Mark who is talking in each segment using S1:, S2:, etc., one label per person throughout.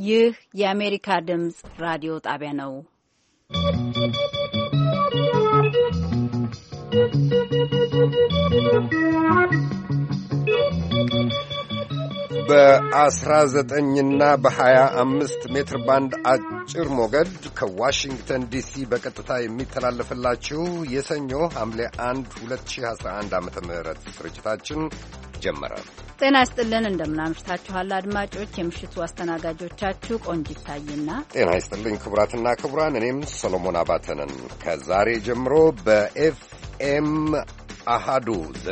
S1: ይህ የአሜሪካ ድምፅ ራዲዮ ጣቢያ ነው።
S2: በ19ና በ25 ሜትር ባንድ አጭር ሞገድ ከዋሽንግተን ዲሲ በቀጥታ የሚተላለፍላችሁ የሰኞ ሐምሌ 1 2011 ዓ.ም ስርጭታችን ጀመረ።
S1: ጤና ይስጥልን፣ እንደምናምሽታችኋል አድማጮች። የምሽቱ አስተናጋጆቻችሁ ቆንጂት ታይና፣
S2: ጤና ይስጥልኝ ክቡራትና ክቡራን፣ እኔም ሰሎሞን አባተ ነን። ከዛሬ ጀምሮ በኤፍኤም አሃዱ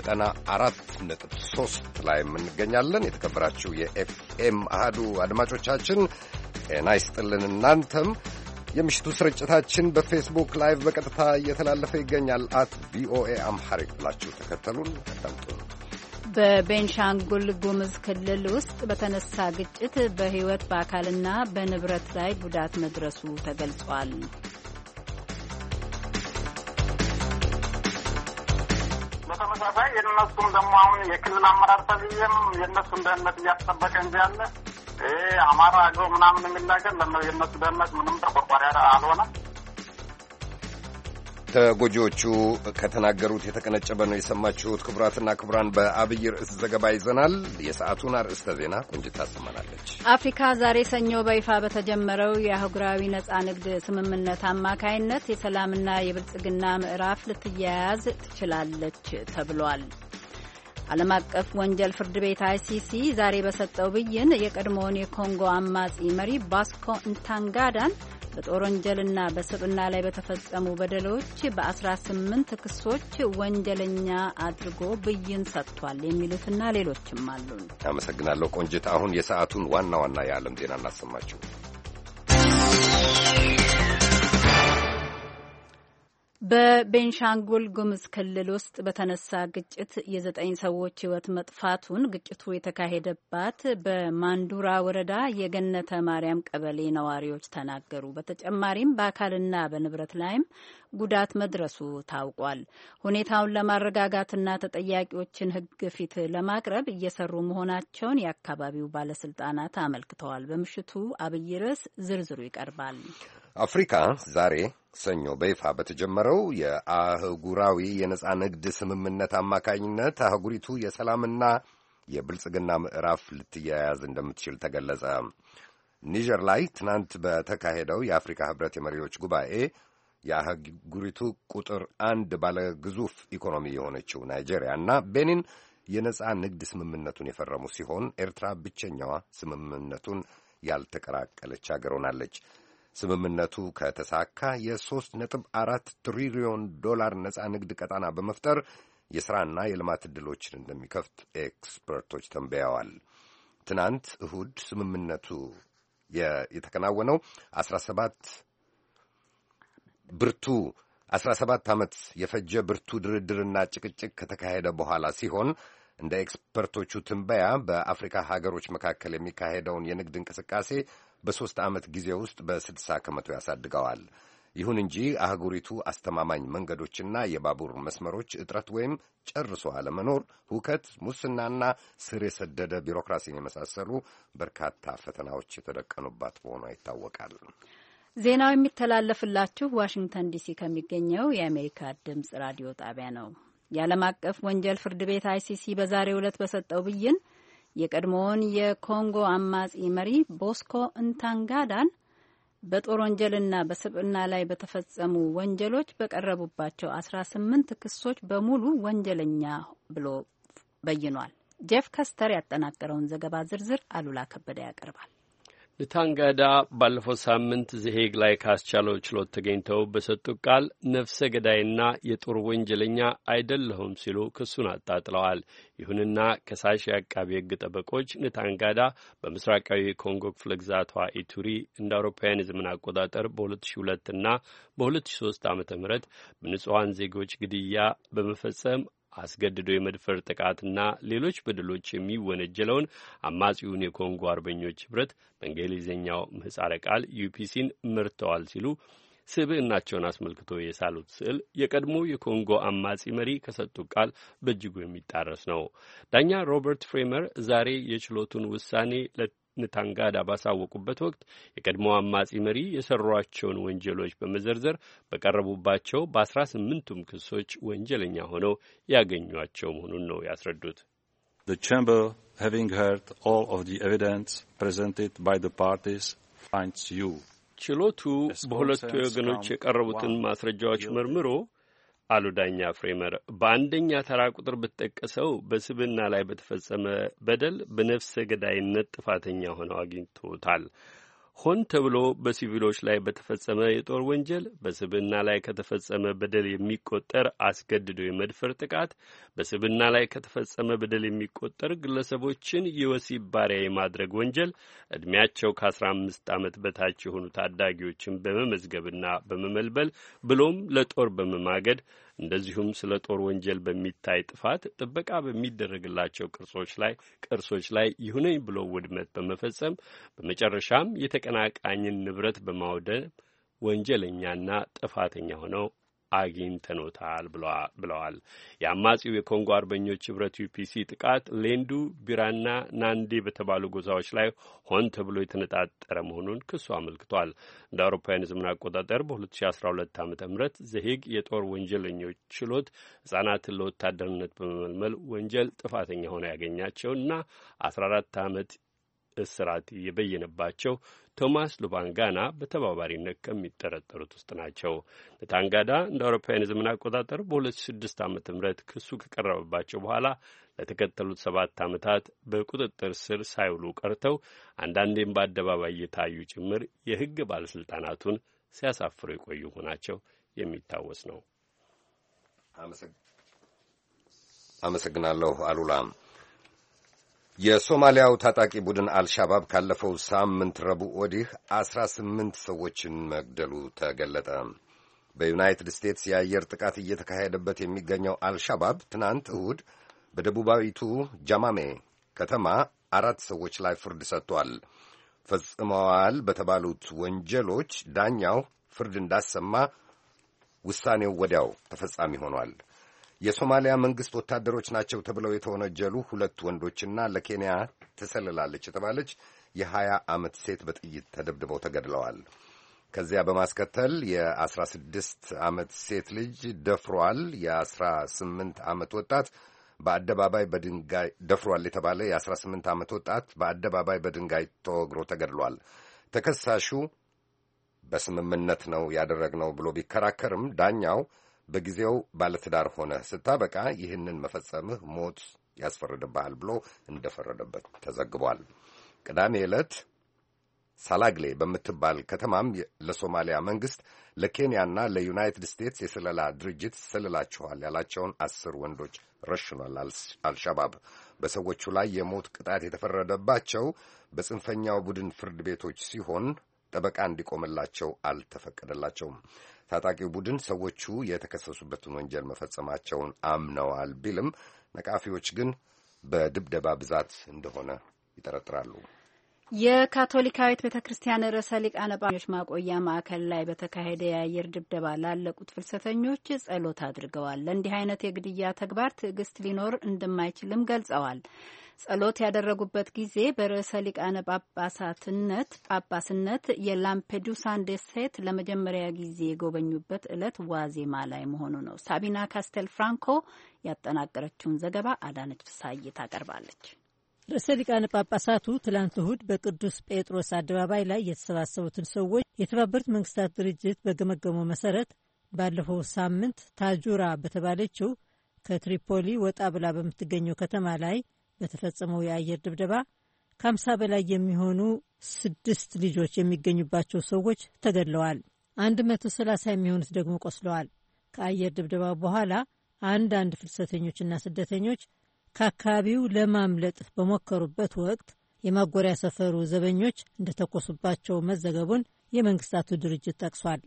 S2: 94.3 ላይ እንገኛለን። የተከበራችሁ የኤፍኤም አሃዱ አድማጮቻችን ጤና ይስጥልን። እናንተም የምሽቱ ስርጭታችን በፌስቡክ ላይቭ በቀጥታ እየተላለፈ ይገኛል። @ቪኦኤ አምሐሪክ ብላችሁ ተከተሉን፣ አዳምጡን።
S1: በቤንሻንጉል ጉሙዝ ክልል ውስጥ በተነሳ ግጭት በሕይወት በአካልና በንብረት ላይ ጉዳት መድረሱ ተገልጿል።
S3: በተመሳሳይ የእነሱም ደግሞ አሁን የክልል አመራር ተብዬም የእነሱን ደህንነት እያስጠበቀ እንጂ ያለ አማራ አገው ምናምን የሚል ነገር የእነሱ ደህንነት ምንም ተቆርቋሪ አልሆነም።
S2: ተጎጂዎቹ ከተናገሩት የተቀነጨበ ነው የሰማችሁት። ክቡራትና ክቡራን፣ በአብይ ርዕስ ዘገባ ይዘናል። የሰዓቱን አርዕስተ ዜና ቆንጅት ታሰማናለች።
S1: አፍሪካ ዛሬ ሰኞ በይፋ በተጀመረው የአህጉራዊ ነጻ ንግድ ስምምነት አማካይነት የሰላምና የብልጽግና ምዕራፍ ልትያያዝ ትችላለች ተብሏል። ዓለም አቀፍ ወንጀል ፍርድ ቤት ICC ዛሬ በሰጠው ብይን የቀድሞውን የኮንጎ አማጺ መሪ ባስኮ እንታንጋዳን በጦር ወንጀልና በስብዕና ላይ በተፈጸሙ በደሎች በ18 ክሶች ወንጀለኛ አድርጎ ብይን ሰጥቷል። የሚሉትና ሌሎችም አሉን።
S2: አመሰግናለሁ ቆንጅት። አሁን የሰዓቱን ዋና ዋና የዓለም ዜና እናሰማችሁ።
S1: በቤንሻንጉል ጉሙዝ ክልል ውስጥ በተነሳ ግጭት የ9 ሰዎች ሕይወት መጥፋቱን ግጭቱ የተካሄደባት በማንዱራ ወረዳ የገነተ ማርያም ቀበሌ ነዋሪዎች ተናገሩ። በተጨማሪም በአካልና በንብረት ላይም ጉዳት መድረሱ ታውቋል። ሁኔታውን ለማረጋጋትና ተጠያቂዎችን ሕግ ፊት ለማቅረብ እየሰሩ መሆናቸውን የአካባቢው ባለስልጣናት አመልክተዋል። በምሽቱ አብይ ርዕስ ዝርዝሩ ይቀርባል።
S2: አፍሪካ ዛሬ ሰኞ በይፋ በተጀመረው የአህጉራዊ የነጻ ንግድ ስምምነት አማካኝነት አህጉሪቱ የሰላምና የብልጽግና ምዕራፍ ልትያያዝ እንደምትችል ተገለጸ። ኒጀር ላይ ትናንት በተካሄደው የአፍሪካ ህብረት የመሪዎች ጉባኤ የአህጉሪቱ ቁጥር 1 ባለ ግዙፍ ኢኮኖሚ የሆነችው ናይጄሪያ እና ቤኒን የነጻ ንግድ ስምምነቱን የፈረሙ ሲሆን ኤርትራ ብቸኛዋ ስምምነቱን ያልተቀላቀለች አገር ሆናለች። ስምምነቱ ከተሳካ የ3.4 ትሪሊዮን ዶላር ነጻ ንግድ ቀጣና በመፍጠር የሥራና የልማት ዕድሎችን እንደሚከፍት ኤክስፐርቶች ተንበያዋል። ትናንት እሁድ ስምምነቱ የተከናወነው 17 ዓመት የፈጀ ብርቱ ድርድርና ጭቅጭቅ ከተካሄደ በኋላ ሲሆን እንደ ኤክስፐርቶቹ ትንበያ በአፍሪካ ሀገሮች መካከል የሚካሄደውን የንግድ እንቅስቃሴ በ3 ዓመት ጊዜ ውስጥ በ60 ከመቶ ያሳድገዋል። ይሁን እንጂ አህጉሪቱ አስተማማኝ መንገዶችና የባቡር መስመሮች እጥረት ወይም ጨርሶ አለመኖር፣ ሁከት፣ ሙስናና ስር የሰደደ ቢሮክራሲን የመሳሰሉ በርካታ ፈተናዎች የተደቀኑባት መሆኗ ይታወቃል።
S1: ዜናው የሚተላለፍላችሁ ዋሽንግተን ዲሲ ከሚገኘው የአሜሪካ ድምፅ ራዲዮ ጣቢያ ነው። የዓለም አቀፍ ወንጀል ፍርድ ቤት ICC በዛሬው ዕለት በሰጠው ብይን የቀድሞውን የኮንጎ አማጺ መሪ ቦስኮ እንታንጋዳን በጦር ወንጀልና በስብዕና ላይ በተፈጸሙ ወንጀሎች በቀረቡባቸው 18 ክሶች በሙሉ ወንጀለኛ ብሎ በይኗል። ጄፍ ከስተር ያጠናቀረውን ዘገባ ዝርዝር አሉላ ከበደ ያቀርባል።
S4: ንታንጋዳ ባለፈው ሳምንት ዘሄግ ላይ ካስቻለው ችሎት ተገኝተው በሰጡት ቃል ነፍሰ ገዳይና የጦር ወንጀለኛ አይደለሁም ሲሉ ክሱን አጣጥለዋል። ይሁንና ከሳሽ የአቃቢ ሕግ ጠበቆች ንታንጋዳ በምስራቃዊ የኮንጎ ክፍለ ግዛቷ ኢቱሪ እንደ አውሮፓውያን የዘመን አቆጣጠር በ2002 እና በ2003 ዓ.ም በንጹሐን ዜጎች ግድያ በመፈጸም አስገድዶ የመድፈር ጥቃትና ሌሎች በደሎች የሚወነጀለውን አማጺውን የኮንጎ አርበኞች ህብረት በእንግሊዝኛው ምህጻረ ቃል ዩፒሲን መርተዋል ሲሉ ስብዕናቸውን አስመልክቶ የሳሉት ስዕል የቀድሞ የኮንጎ አማጺ መሪ ከሰጡት ቃል በእጅጉ የሚጣረስ ነው። ዳኛ ሮበርት ፍሬመር ዛሬ የችሎቱን ውሳኔ ንታንጋዳ ባሳወቁበት ወቅት የቀድሞው አማጺ መሪ የሰሯቸውን ወንጀሎች በመዘርዘር በቀረቡባቸው በ18ቱም ክሶች ወንጀለኛ ሆነው ያገኟቸው መሆኑን ነው ያስረዱት።
S5: The chamber, having heard all of the evidence presented by the parties, finds you.
S4: ችሎቱ በሁለቱ ወገኖች የቀረቡትን ማስረጃዎች መርምሮ አሉ ዳኛ ፍሬመር በአንደኛ ተራ ቁጥር በተጠቀሰው በስብዕና ላይ በተፈጸመ በደል በነፍሰ ገዳይነት ጥፋተኛ ሆነው አግኝቶታል። ሆን ተብሎ በሲቪሎች ላይ በተፈጸመ የጦር ወንጀል፣ በስብዕና ላይ ከተፈጸመ በደል የሚቆጠር አስገድዶ የመድፈር ጥቃት፣ በስብዕና ላይ ከተፈጸመ በደል የሚቆጠር ግለሰቦችን የወሲብ ባሪያ የማድረግ ወንጀል፣ ዕድሜያቸው ከ15 ዓመት በታች የሆኑ ታዳጊዎችን በመመዝገብና በመመልበል ብሎም ለጦር በመማገድ እንደዚሁም ስለ ጦር ወንጀል በሚታይ ጥፋት ጥበቃ በሚደረግላቸው ቅርሶች ላይ ይሁነኝ ብሎ ውድመት በመፈጸም በመጨረሻም የተቀናቃኝን ንብረት በማውደም ወንጀለኛና ጥፋተኛ ሆነው አግኝተኖታል ብለዋል። የአማጺው የኮንጎ አርበኞች ህብረት ዩፒሲ ጥቃት ሌንዱ፣ ቢራና ናንዴ በተባሉ ጎሳዎች ላይ ሆን ተብሎ የተነጣጠረ መሆኑን ክሱ አመልክቷል። እንደ አውሮፓውያን ዘመን አቆጣጠር በ2012 ዓ.ም ዘሄግ የጦር ወንጀለኞች ችሎት ህጻናትን ለወታደርነት በመመልመል ወንጀል ጥፋተኛ ሆነው ያገኛቸውና 14 ዓመት እስራት የበየነባቸው ቶማስ ሉባንጋና በተባባሪነት ከሚጠረጠሩት ውስጥ ናቸው። ንታንጋዳ እንደ አውሮፓውያን ዘመን አቆጣጠር በ2006 ዓ.ም ክሱ ከቀረበባቸው በኋላ ለተከተሉት 7 ዓመታት በቁጥጥር ስር ሳይውሉ ቀርተው አንዳንዴም በአደባባይ የታዩ ጭምር የህግ ባለስልጣናቱን ሲያሳፍሩ የቆዩ መሆናቸው የሚታወስ ነው።
S2: አመሰግናለሁ አሉላ። የሶማሊያው ታጣቂ ቡድን አልሻባብ ካለፈው ሳምንት ረቡዕ ወዲህ 18 ሰዎችን መግደሉ ተገለጠ። በዩናይትድ ስቴትስ የአየር ጥቃት እየተካሄደበት የሚገኘው አልሻባብ ትናንት እሁድ በደቡባዊቱ ጃማሜ ከተማ 4 ሰዎች ላይ ፍርድ ሰጥቷል። ፈጽመዋል በተባሉት ወንጀሎች ዳኛው ፍርድ እንዳሰማ ውሳኔው ወዲያው ተፈጻሚ ሆኗል። የሶማሊያ መንግስት ወታደሮች ናቸው ተብለው የተወነጀሉ 2 ወንዶችና ለኬንያ ትሰልላለች የተባለች የ20 ዓመት ሴት በጥይት ተደብድበው ተገድለዋል። ከዚያ በማስከተል የ16 ዓመት ሴት ልጅ ደፍሯል። የ18 ዓመት ወጣት በአደባባይ በድንጋይ ደፍሯል የተባለ የ18 ዓመት ወጣት በአደባባይ በድንጋይ ተወግሮ ተገድሏል። ተከሳሹ በስምምነት ነው ያደረግነው ብሎ ቢከራከርም ዳኛው በጊዜው ባለትዳር ሆነ ስታበቃ ይህንን መፈጸምህ ሞት ያስፈርድብሃል ብሎ እንደፈረደበት ተዘግቧል። ቅዳሜ ዕለት ሳላግሌ በምትባል ከተማም ለሶማሊያ መንግስት ለኬንያና ለዩናይትድ ስቴትስ የስለላ ድርጅት ሰልላችኋል ያላቸውን 10 ወንዶች ረሽኗል። አልሻባብ በሰዎቹ ላይ የሞት ቅጣት የተፈረደባቸው በጽንፈኛው ቡድን ፍርድ ቤቶች ሲሆን ጠበቃ እንዲቆምላቸው አልተፈቀደላቸውም። ታጣቂው ቡድን ሰዎቹ የተከሰሱበትን ወንጀል መፈጸማቸውን አምነዋል ቢልም ነቃፊዎች ግን በድብደባ ብዛት እንደሆነ ይጠረጥራሉ።
S1: የካቶሊካዊት ቤተ ክርስቲያን ርዕሰ ሊቃነ ጳጳሳት ማቆያ ማዕከል ላይ በተካሄደ የአየር ድብደባ ላለቁት ፍልሰተኞች ጸሎት አድርገዋል። ለእንዲህ አይነት የግድያ ተግባር ትዕግስት ሊኖር እንደማይችልም ገልጸዋል። ጸሎት ያደረጉበት ጊዜ በርዕሰ ሊቃነ ጳጳስነት የላምፔዱሳን ደሴት ለመጀመሪያ ጊዜ የጎበኙበት ዕለት ዋዜማ ላይ መሆኑ ነው። ሳቢና ካስቴል ፍራንኮ ያጠናቀረችውን ዘገባ አዳነች ፍሳዬ ታቀርባለች።
S6: ርዕሰ ሊቃነ ጳጳሳቱ ትላንት እሁድ በቅዱስ ጴጥሮስ አደባባይ ላይ የተሰባሰቡትን ሰዎች የተባበሩት መንግስታት ድርጅት በገመገመው መሰረት ባለፈው ሳምንት ታጁራ በተባለችው ከትሪፖሊ ወጣ ብላ በምትገኘው ከተማ ላይ በተፈጸመው የአየር ድብደባ ከ50 በላይ የሚሆኑ 6 ልጆች የሚገኙባቸው ሰዎች ተገድለዋል። 130 የሚሆኑት ደግሞ ቆስለዋል። ከአየር ድብደባ በኋላ አንዳንድ ፍልሰተኞችና ስደተኞች ከአካባቢው ለማምለጥ በሞከሩበት ወቅት የማጎሪያ ሰፈሩ ዘበኞች እንደተኮሱባቸው መዘገቡን የመንግስታቱ ድርጅት ጠቅሷል።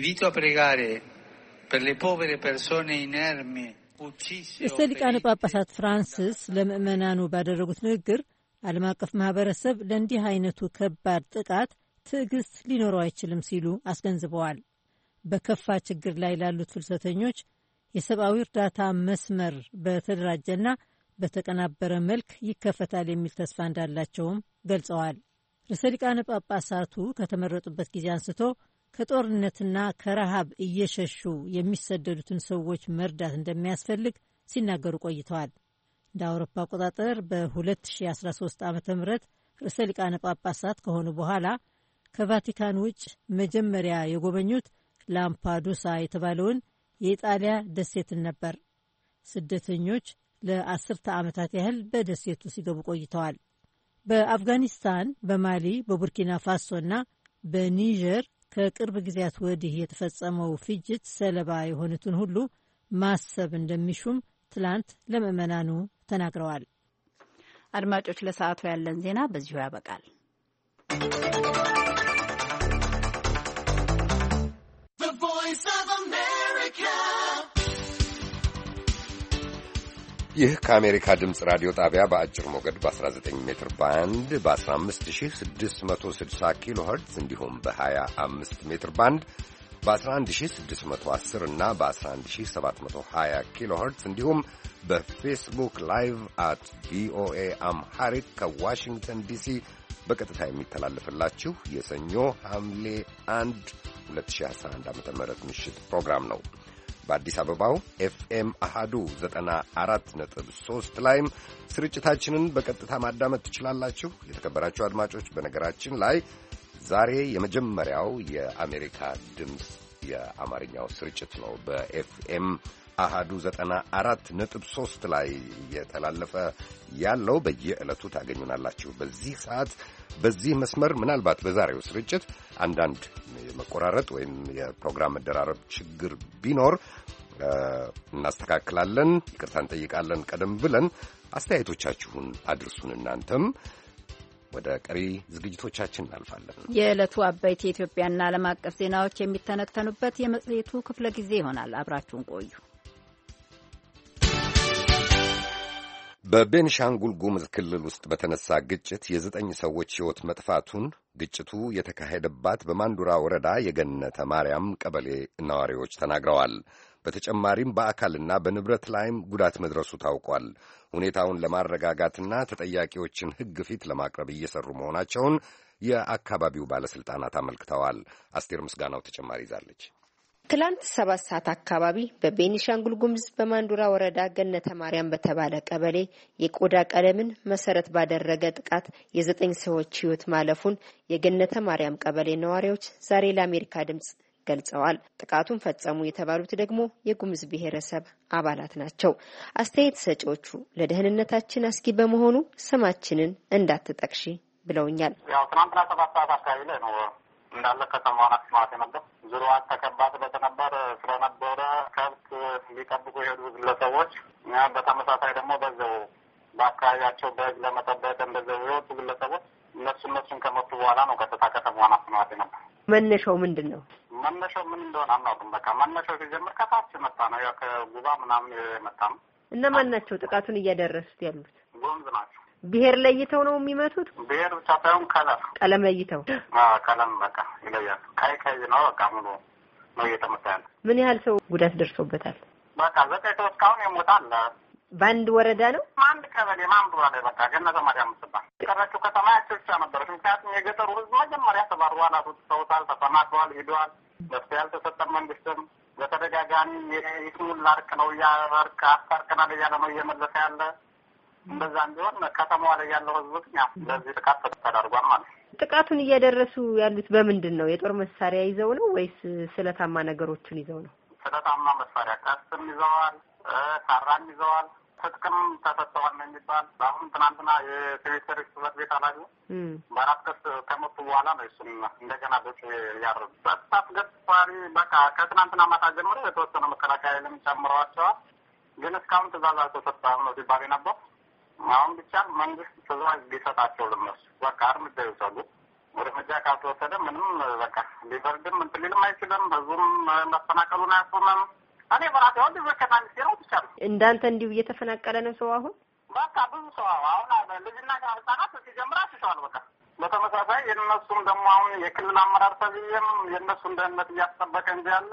S6: ርዕሰ ሊቃነ ጳጳሳት ፍራንሲስ ለምዕመናኑ ባደረጉት ንግግር ዓለም አቀፍ ማህበረሰብ ለእንዲህ አይነቱ ከባድ ጥቃት ትዕግስት ሊኖረው አይችልም ሲሉ አስገንዝበዋል። በከፋ ችግር ላይ ላሉት ፍልሰተኞች የሰብአዊ እርዳታ መስመር በተደራጀና በተቀናበረ መልክ ይከፈታል የሚል ተስፋ እንዳላቸውም ገልጸዋል። ርዕሰ ሊቃነ ጳጳሳቱ ከተመረጡበት ጊዜ አንስቶ ከጦርነትና ከረሃብ እየሸሹ የሚሰደዱትን ሰዎች መርዳት እንደሚያስፈልግ ሲናገሩ ቆይተዋል። እንደ አውሮፓ አቆጣጠር በ2013 ዓ ም ርዕሰ ሊቃነ ጳጳሳት ከሆኑ በኋላ ከቫቲካን ውጭ መጀመሪያ የጎበኙት ላምፓዱሳ የተባለውን የኢጣሊያ ደሴትን ነበር። ስደተኞች ለ10 ዓመታት ያህል በደሴቱ ሲገቡ ቆይተዋል። በአፍጋኒስታን፣ በማሊ፣ በቡርኪና ፋሶ እና በኒጀር ከቅርብ ጊዜያት ወዲህ የተፈጸመው ፍጅት ሰለባ የሆኑትን ሁሉ ማሰብ እንደሚሹም ትላንት ለምዕመናኑ ተናግረዋል።
S1: አድማጮች፣ ለሰዓቱ ያለን ዜና በዚሁ ያበቃል።
S2: ይህ ከአሜሪካ ድምፅ ራዲዮ ጣቢያ በአጭር ሞገድ በ19 ሜትር ባንድ በ15660 ኪሎ ኸርትዝ እንዲሁም በ25 ሜትር ባንድ በ11610 እና በ11720 ኪሎ ኸርትዝ እንዲሁም በፌስቡክ ላይቭ አት ቪኦኤ አምሃሪክ ከዋሽንግተን ዲሲ በቀጥታ የሚተላለፍላችሁ የሰኞ ሐምሌ 1 2011 ዓ.ም ምሽት ፕሮግራም ነው። በአዲስ አበባው ኤፍኤም አሃዱ 94.3 ላይም ስርጭታችንን በቀጥታ ማዳመጥ ትችላላችሁ። የተከበራችሁ አድማጮች፣ በነገራችን ላይ ዛሬ የመጀመሪያው የአሜሪካ ድምፅ የአማርኛው ስርጭት ነው። በኤፍኤም አሃዱ 94.3 ላይ እየተላለፈ ያለው በየዕለቱ ታገኙናላችሁ። በዚህ ሰዓት በዚህ መስመር ምናልባት በዛሬው ስርጭት አንዳንድ የመቆራረጥ ወይም የፕሮግራም መደራረብ ችግር ቢኖር እናስተካክላለን፣ ይቅርታ እንጠይቃለን። ቀደም ብለን አስተያየቶቻችሁን አድርሱን። እናንተም ወደ ቀሪ ዝግጅቶቻችን እናልፋለን።
S1: የዕለቱ አበይት የኢትዮጵያና ዓለም አቀፍ ዜናዎች የሚተነተኑበት የመጽሔቱ ክፍለ ጊዜ ይሆናል። አብራችሁን ቆዩ።
S2: በቤንሻንጉል ጉሙዝ ክልል ውስጥ በተነሳ ግጭት የ9 ሰዎች ሕይወት መጥፋቱን ግጭቱ የተካሄደባት በማንዱራ ወረዳ የገነተ ማርያም ቀበሌ ነዋሪዎች ተናግረዋል። በተጨማሪም በአካልና በንብረት ላይም ጉዳት መድረሱ ታውቋል። ሁኔታውን ለማረጋጋትና ተጠያቂዎችን ሕግ ፊት ለማቅረብ እየሰሩ መሆናቸውን የአካባቢው ባለሥልጣናት አመልክተዋል። አስቴር ምስጋናው ተጨማሪ ይዛለች።
S7: ትላንት 7 ሰዓት አካባቢ በቤኒሻንጉል ጉሙዝ በማንዱራ ወረዳ ገነተ ማርያም በተባለ ቀበሌ የቆዳ ቀለምን መሰረት ባደረገ ጥቃት የ9 ሰዎች ሕይወት ማለፉን የገነተ ማርያም ቀበሌ ነዋሪዎች ዛሬ ለአሜሪካ ድምጽ ገልጸዋል። ጥቃቱን ፈጸሙ የተባሉት ደግሞ የጉሙዝ ብሔረሰብ አባላት ናቸው። አስተያየት ሰጪዎቹ ለደህንነታችን አስጊ በመሆኑ ስማችንን እንዳትጠቅሺ ብለውኛል።
S3: ያው ትናንትና 7 ሰዓት አካባቢ ላይ ነው እንዳለ ከተማዋን አስማት ነበር። ዙሪያዋን ተከባ ስለነበረ ከብት ሊጠብቁ የሄዱ ግለሰቦች በተመሳሳይ ደግሞ በዛው በአካባቢያቸው በህግ ለመጠበቅ እንደዛው የወጡ ግለሰቦች እነሱን ከመጡ በኋላ ነው ቀጥታ ከተማዋን አስማት ነበር።
S7: መነሻው ምንድን ነው?
S3: መነሻው ምን እንደሆነ አናውቅም። በቃ መነሻው ሲጀምር ከታች መጣ ነው፣ ያው ከጉባ ምናምን የመጣ ነው።
S7: እነማን ናቸው ጥቃቱን እያደረሱት ያሉት?
S3: ጉሙዝ ናቸው።
S7: ብሔር ለይተው ነው የሚመቱት?
S3: ብሔር ብቻ ሳይሆን ቀለም
S7: ለይተው።
S3: ቀለም በቃ ይለያል። ቀይ ነው በቃ ሙሉ ነው እየተመታ ያለ።
S7: ምን ያህል ሰው ጉዳት ደርሶበታል?
S3: በቃ 9 ሰው እስካሁን የሞታል።
S7: በአንድ ወረዳ ነው?
S3: አንድ ቀበሌ ማንዱራ ላይ በቃ ገነተ ማርያም ምትባል ቀረችው ከተማ ያቸቻ ነበረች። ምክንያቱም የገጠሩ ህዝብ መጀመሪያ ተባሯል፣ አስወጥተውታል፣ ተፈናቅለዋል፣ ሂደዋል። መፍትሄ ያልተሰጠን መንግስትም በተደጋጋሚ የይስሙላ እርቅ ነው እያርቅ አስታርቀናል እያለ ነው እየመለሰ ያለ። እንደዛ እንዲሆን ከተማዋ ላይ ያለው ህዝብ ግን ያው ለዚህ ጥቃት ተዳርጓል ማለት ነው።
S7: ጥቃቱን እያደረሱ ያሉት በምንድን ነው? የጦር መሳሪያ ይዘው ነው ወይስ ስለታማ ነገሮችን ይዘው ነው?
S3: ስለታማ መሳሪያ ቀስም ይዘዋል፣ ካራም ይዘዋል፣ ትጥቅም ተሰጥተዋል ነው የሚባል። አሁን ትናንትና የሲቪል ሰርቪስ ጽሕፈት ቤት ኃላፊ በአራት ቀስ ከመጡ በኋላ ነው እሱን እንደገና በጭ ያረዱ በጣም ገጽታሪ በቃ ከትናንትና ማታ ጀምሮ የተወሰነ መከላከያ ኃይልም ጨምረዋቸዋል። ግን እስካሁን ትእዛዝ አልተሰጠም ነው ሲባል ነበር። አሁን ብቻ መንግስት ትእዛዝ ሊሰጣቸው ለነሱ በቃ እርምጃ ይውሰዱ። እርምጃ ካልተወሰደ ምንም በቃ ሊበርድም እንትን ሊልም አይችልም። ህዝቡም መፈናቀሉን አያቆምም። እኔ በራሴ ወንድ ዘከናን ሲለው ብቻ ነው
S7: እንዳንተ እንዲሁ እየተፈናቀለ ነው ሰው አሁን
S3: በቃ ብዙ ሰው አሁን ልጅና ህጻናት ሲጀምራ ሲሰዋል። በቃ በተመሳሳይ የእነሱም ደግሞ አሁን የክልል አመራር ተብዬም የእነሱን ደህንነት እያስጠበቀ እንጂ ያለ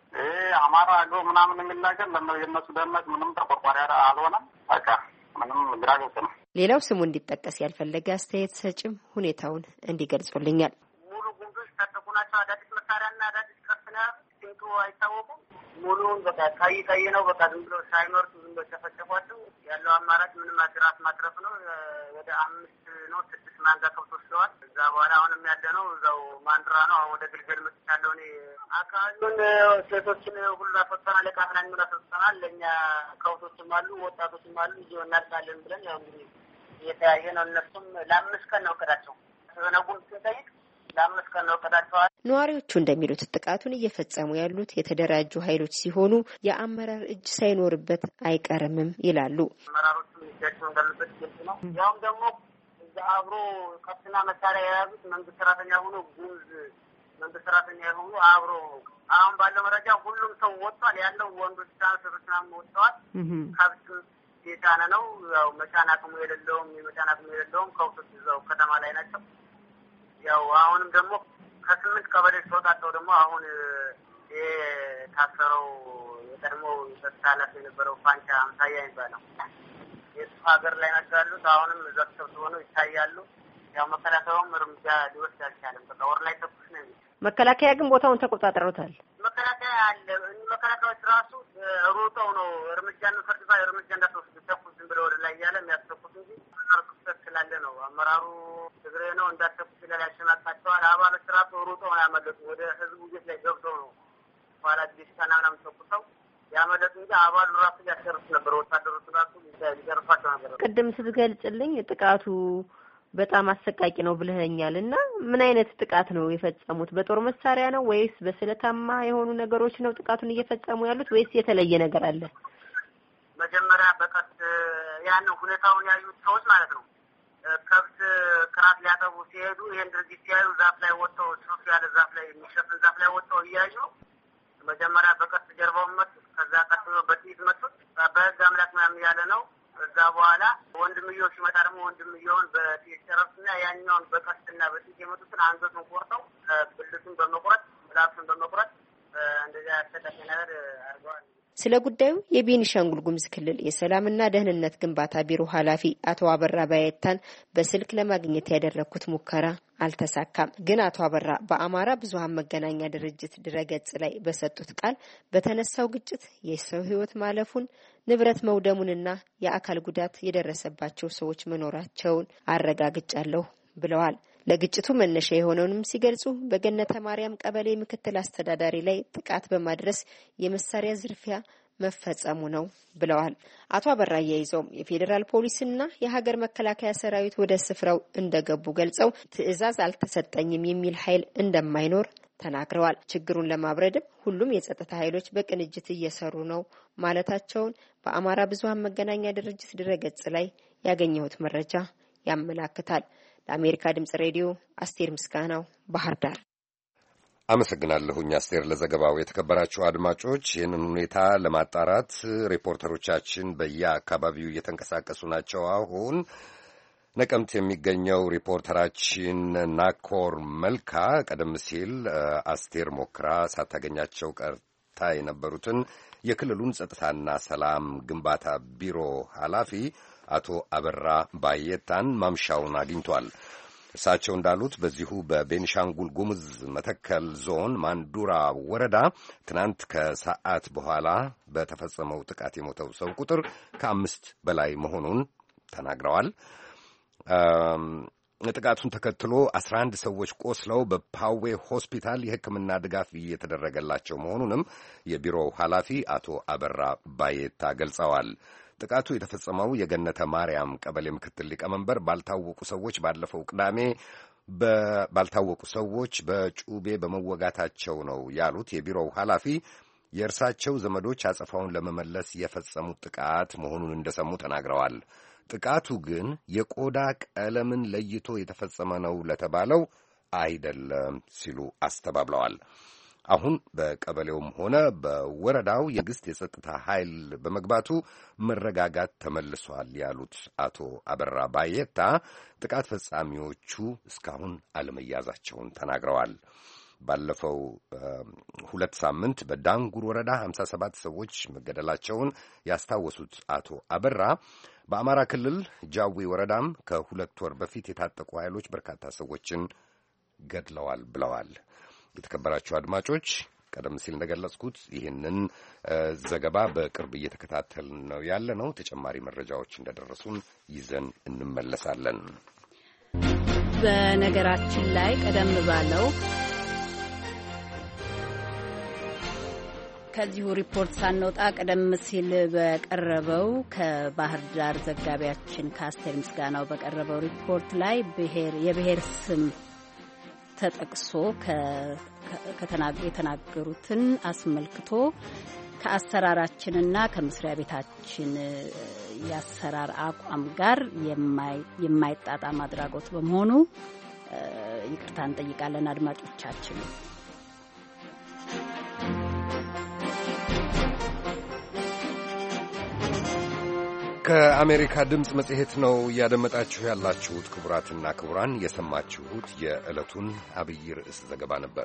S3: አማራ አገው ምናምን የሚናገር የእነሱ ደህንነት ምንም ተቆርቋሪ አልሆነም። በቃ ምንም ግራ ገብቶ ነው።
S7: ሌላው ስሙ እንዲጠቀስ ያልፈለገ አስተያየት ሰጭም ሁኔታውን እንዲገልጹልኛል።
S3: ሙሉ ጉንዶች ታጠቁናቸው አዳዲስ መሳሪያና አዳዲስ ቀስና ሲንቱ አይታወቁም። ሙሉውን በቃ ቀይ ነው። በቃ ዝም ብሎ ሳይመርጡ ዝም ብሎ ተፈጨፏቸው። ያለው አማራጭ ምንም አድራት ማትረፍ ነው። ወደ 5 ነው 6 ማንጋ ከብቶች ወስደዋል። እዛ በኋላ አሁንም ያለ ነው እዛው ማንድራ ነው። አሁን ወደ ግልገል መጥቻለሁ። እኔ አካባቢውን ሴቶችን ሁሉ አስወጥተናል። ለካፍላኝ ምን አስወጥተናል። ለእኛ ከብቶችም አሉ ወጣቶችም አሉ። ይዘው እናልቃለን ብለን ያው እንግዲህ እየተያየ ነው። እነሱም ለ5 ቀን ነው እቅዳቸው። ተዘነጉን ሲጠይቅ ለ5 ቀን ነው እቅዳቸዋል።
S7: ነዋሪዎቹ እንደሚሉት ጥቃቱን እየፈጸሙ ያሉት የተደራጁ ኃይሎች ሲሆኑ የአመራር እጅ ሳይኖርበት አይቀርምም ይላሉ።
S3: አመራሮቹ እጃቸው እንዳሉበት ግልጽ ነው። ያውም ደግሞ እዛ አብሮ ከፍተኛ መሳሪያ የያዙት መንግስት ሰራተኛ ሆኖ ጉዝ መንግስት ሰራተኛ ሆኖ አብሮ አሁን ባለው መረጃ ሁሉም ሰው ወጥቷል። ያለው ወንዶች ሴቶችና ወጥተዋል። ከብት የጫነ ነው። ያው መጫን አቅሙ የሌለውም ከብቶች እዛው ከተማ ላይ ናቸው። ያው አሁንም ደግሞ ከ8 ቀበሌ ተወጣጣው ደግሞ አሁን የታሰረው የቀድሞ ተሳላፊ የነበረው ፋንቻ አምሳያ ይባላል የሱ ሀገር ላይ ናቸው ያሉት። አሁንም እዛ ተሰብስበው ነው ይታያሉ። ያው መከላከያውም እርምጃ ሊወስድ አልቻለም። በቃ ወር ላይ ተኩስ ነው።
S7: መከላከያ ግን ቦታውን ተቆጣጥረውታል።
S3: መከላከያ አለ። መከላከያዎች ራሱ ሮጠው ነው እርምጃ እንፈርድባ እርምጃ እንዳትወስዱ ተኩስ ዝም ብለው ወደ ላይ እያለ የሚያስተኩስ እንጂ ክፍተት ስላለ ነው። አመራሩ ትግሬ ነው እንዳትተኩስ ይላል፣ ያሸማቃቸዋል። አባሎች ራሱ ሮጠው ነው ያመለጡ። ወደ ህዝቡ ቤት ላይ ገብተው ነው ኋላ ዲስታና ምናምን ተኩሰው ያመለጡ እንጂ አባሉ ራሱ ሊያስጨርሱ ነበር። ወታደሮቹ ራሱ ሊጨርሷቸው ነበር።
S7: ቅድም ስትገልጽልኝ ጥቃቱ በጣም አሰቃቂ ነው ብለኸኛል እና ምን አይነት ጥቃት ነው የፈጸሙት? በጦር መሳሪያ ነው ወይስ በስለታማ የሆኑ ነገሮች ነው ጥቃቱን እየፈጸሙ ያሉት ወይስ የተለየ ነገር አለ?
S3: መጀመሪያ በቀት ያን ሁኔታውን ያዩት ሰዎች ማለት ነው ከብት ክራት ሊያጠቡ ሲሄዱ ይሄን ድርጊት ሲያዩ ዛፍ ላይ ወጥተው ሱፍ ያለ ዛፍ ላይ የሚሸፍን ዛፍ ላይ ወጥተው እያዩ መጀመሪያ በቀት ጀርባውን መቱት። ከዛ ቀጥሎ በጥይት መቱት። በህግ አምላክ ምናምን ያለ ነው። እዛ በኋላ ወንድምየው ሲመጣ ደግሞ ወንድምየውን በጥይት ጨረሱና ያኛውን በቀስትና በጥይት የመቱትን አንገቱን ቆርጠው ብልቱን በመቁረጥ ምላሱን በመቁረጥ እንደዚያ ያሰጠኝ ነገር አድርገዋል።
S7: ስለ ጉዳዩ የቤኒሻንጉል ጉሙዝ ክልል የሰላምና ደህንነት ግንባታ ቢሮ ኃላፊ አቶ አበራ ባየታን በስልክ ለማግኘት ያደረኩት ሙከራ አልተሳካም። ግን አቶ አበራ በአማራ ብዙሃን መገናኛ ድርጅት ድረገጽ ላይ በሰጡት ቃል በተነሳው ግጭት የሰው ሕይወት ማለፉን፣ ንብረት መውደሙንና የአካል ጉዳት የደረሰባቸው ሰዎች መኖራቸውን አረጋግጫለሁ ብለዋል። ለግጭቱ መነሻ የሆነውንም ሲገልጹ በገነተ ማርያም ቀበሌ ምክትል አስተዳዳሪ ላይ ጥቃት በማድረስ የመሳሪያ ዝርፊያ መፈጸሙ ነው ብለዋል። አቶ አበራ አያይዘውም የፌዴራል ፖሊስና የሀገር መከላከያ ሰራዊት ወደ ስፍራው እንደገቡ ገልጸው ትዕዛዝ አልተሰጠኝም የሚል ኃይል እንደማይኖር ተናግረዋል። ችግሩን ለማብረድም ሁሉም የጸጥታ ኃይሎች በቅንጅት እየሰሩ ነው ማለታቸውን በአማራ ብዙሃን መገናኛ ድርጅት ድረገጽ ላይ ያገኘሁት መረጃ ያመላክታል። ለአሜሪካ ድምጽ ሬዲዮ አስቴር ምስጋናው ባህር ዳር።
S2: አመሰግናለሁኝ አስቴር ለዘገባው። የተከበራችሁ አድማጮች ይህንን ሁኔታ ለማጣራት ሪፖርተሮቻችን በየአካባቢው እየተንቀሳቀሱ ናቸው። አሁን ነቀምት የሚገኘው ሪፖርተራችን ናኮር መልካ ቀደም ሲል አስቴር ሞክራ ሳታገኛቸው ቀርታ የነበሩትን የክልሉን ጸጥታና ሰላም ግንባታ ቢሮ ኃላፊ አቶ አበራ ባየታን ማምሻውን አግኝቷል። እሳቸው እንዳሉት በዚሁ በቤኒሻንጉል ጉሙዝ መተከል ዞን ማንዱራ ወረዳ ትናንት ከሰዓት በኋላ በተፈጸመው ጥቃት የሞተው ሰው ቁጥር ከ5 በላይ መሆኑን ተናግረዋል። ጥቃቱን ተከትሎ 11 ሰዎች ቆስለው በፓዌ ሆስፒታል የሕክምና ድጋፍ እየተደረገላቸው መሆኑንም የቢሮው ኃላፊ አቶ አበራ ባየታ ገልጸዋል። ጥቃቱ የተፈጸመው የገነተ ማርያም ቀበሌ ምክትል ሊቀመንበር ባልታወቁ ሰዎች ባለፈው ቅዳሜ ባልታወቁ ሰዎች በጩቤ በመወጋታቸው ነው ያሉት የቢሮው ኃላፊ የእርሳቸው ዘመዶች አጸፋውን ለመመለስ የፈጸሙት ጥቃት መሆኑን እንደሰሙ ተናግረዋል። ጥቃቱ ግን የቆዳ ቀለምን ለይቶ የተፈጸመ ነው ለተባለው አይደለም ሲሉ አስተባብለዋል። አሁን በቀበሌውም ሆነ በወረዳው የመንግስት የጸጥታ ኃይል በመግባቱ መረጋጋት ተመልሷል ያሉት አቶ አበራ ባየታ ጥቃት ፈጻሚዎቹ እስካሁን አለመያዛቸውን ተናግረዋል። ባለፈው 2 ሳምንት በዳንጉር ወረዳ 57 ሰዎች መገደላቸውን ያስታወሱት አቶ አበራ በአማራ ክልል ጃዊ ወረዳም ከ2 ወር በፊት የታጠቁ ኃይሎች በርካታ ሰዎችን ገድለዋል ብለዋል። የተከበራችሁ አድማጮች ቀደም ሲል እንደገለጽኩት ይህንን ዘገባ በቅርብ እየተከታተልን ነው ያለ ነው። ተጨማሪ መረጃዎች እንደደረሱን ይዘን እንመለሳለን።
S1: በነገራችን ላይ ቀደም ባለው ከዚሁ ሪፖርት ሳንወጣ ቀደም ሲል በቀረበው ከባህር ዳር ዘጋቢያችን ከአስቴር ምስጋናው በቀረበው ሪፖርት ላይ የብሔር ስም ተጠቅሶ የተናገሩትን አስመልክቶ ከአሰራራችንና ከመስሪያ ቤታችን የአሰራር አቋም ጋር የማይጣጣም አድራጎት በመሆኑ ይቅርታ እንጠይቃለን አድማጮቻችን።
S2: ከአሜሪካ ድምፅ መጽሔት ነው እያደመጣችሁ ያላችሁት። ክቡራትና ክቡራን የሰማችሁት የዕለቱን አብይ ርዕስ ዘገባ ነበር።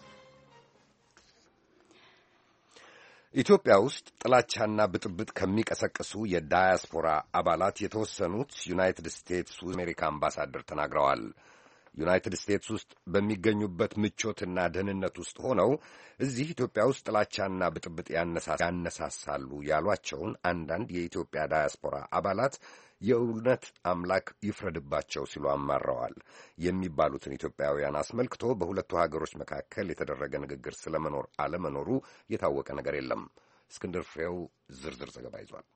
S2: ኢትዮጵያ ውስጥ ጥላቻና ብጥብጥ ከሚቀሰቅሱ የዳያስፖራ አባላት የተወሰኑት ዩናይትድ ስቴትስ አሜሪካ አምባሳደር ተናግረዋል። ዩናይትድ ስቴትስ ውስጥ በሚገኙበት ምቾትና ደህንነት ውስጥ ሆነው እዚህ ኢትዮጵያ ውስጥ ጥላቻና ብጥብጥ ያነሳሳሉ ያሏቸውን አንዳንድ የኢትዮጵያ ዳያስፖራ አባላት የእውነት አምላክ ይፍረድባቸው ሲሉ አማረዋል። የሚባሉትን ኢትዮጵያውያን አስመልክቶ በሁለቱ ሀገሮች መካከል የተደረገ ንግግር ስለመኖር አለመኖሩ የታወቀ ነገር የለም። እስክንድር ፍሬው ዝርዝር ዘገባ ይዟል።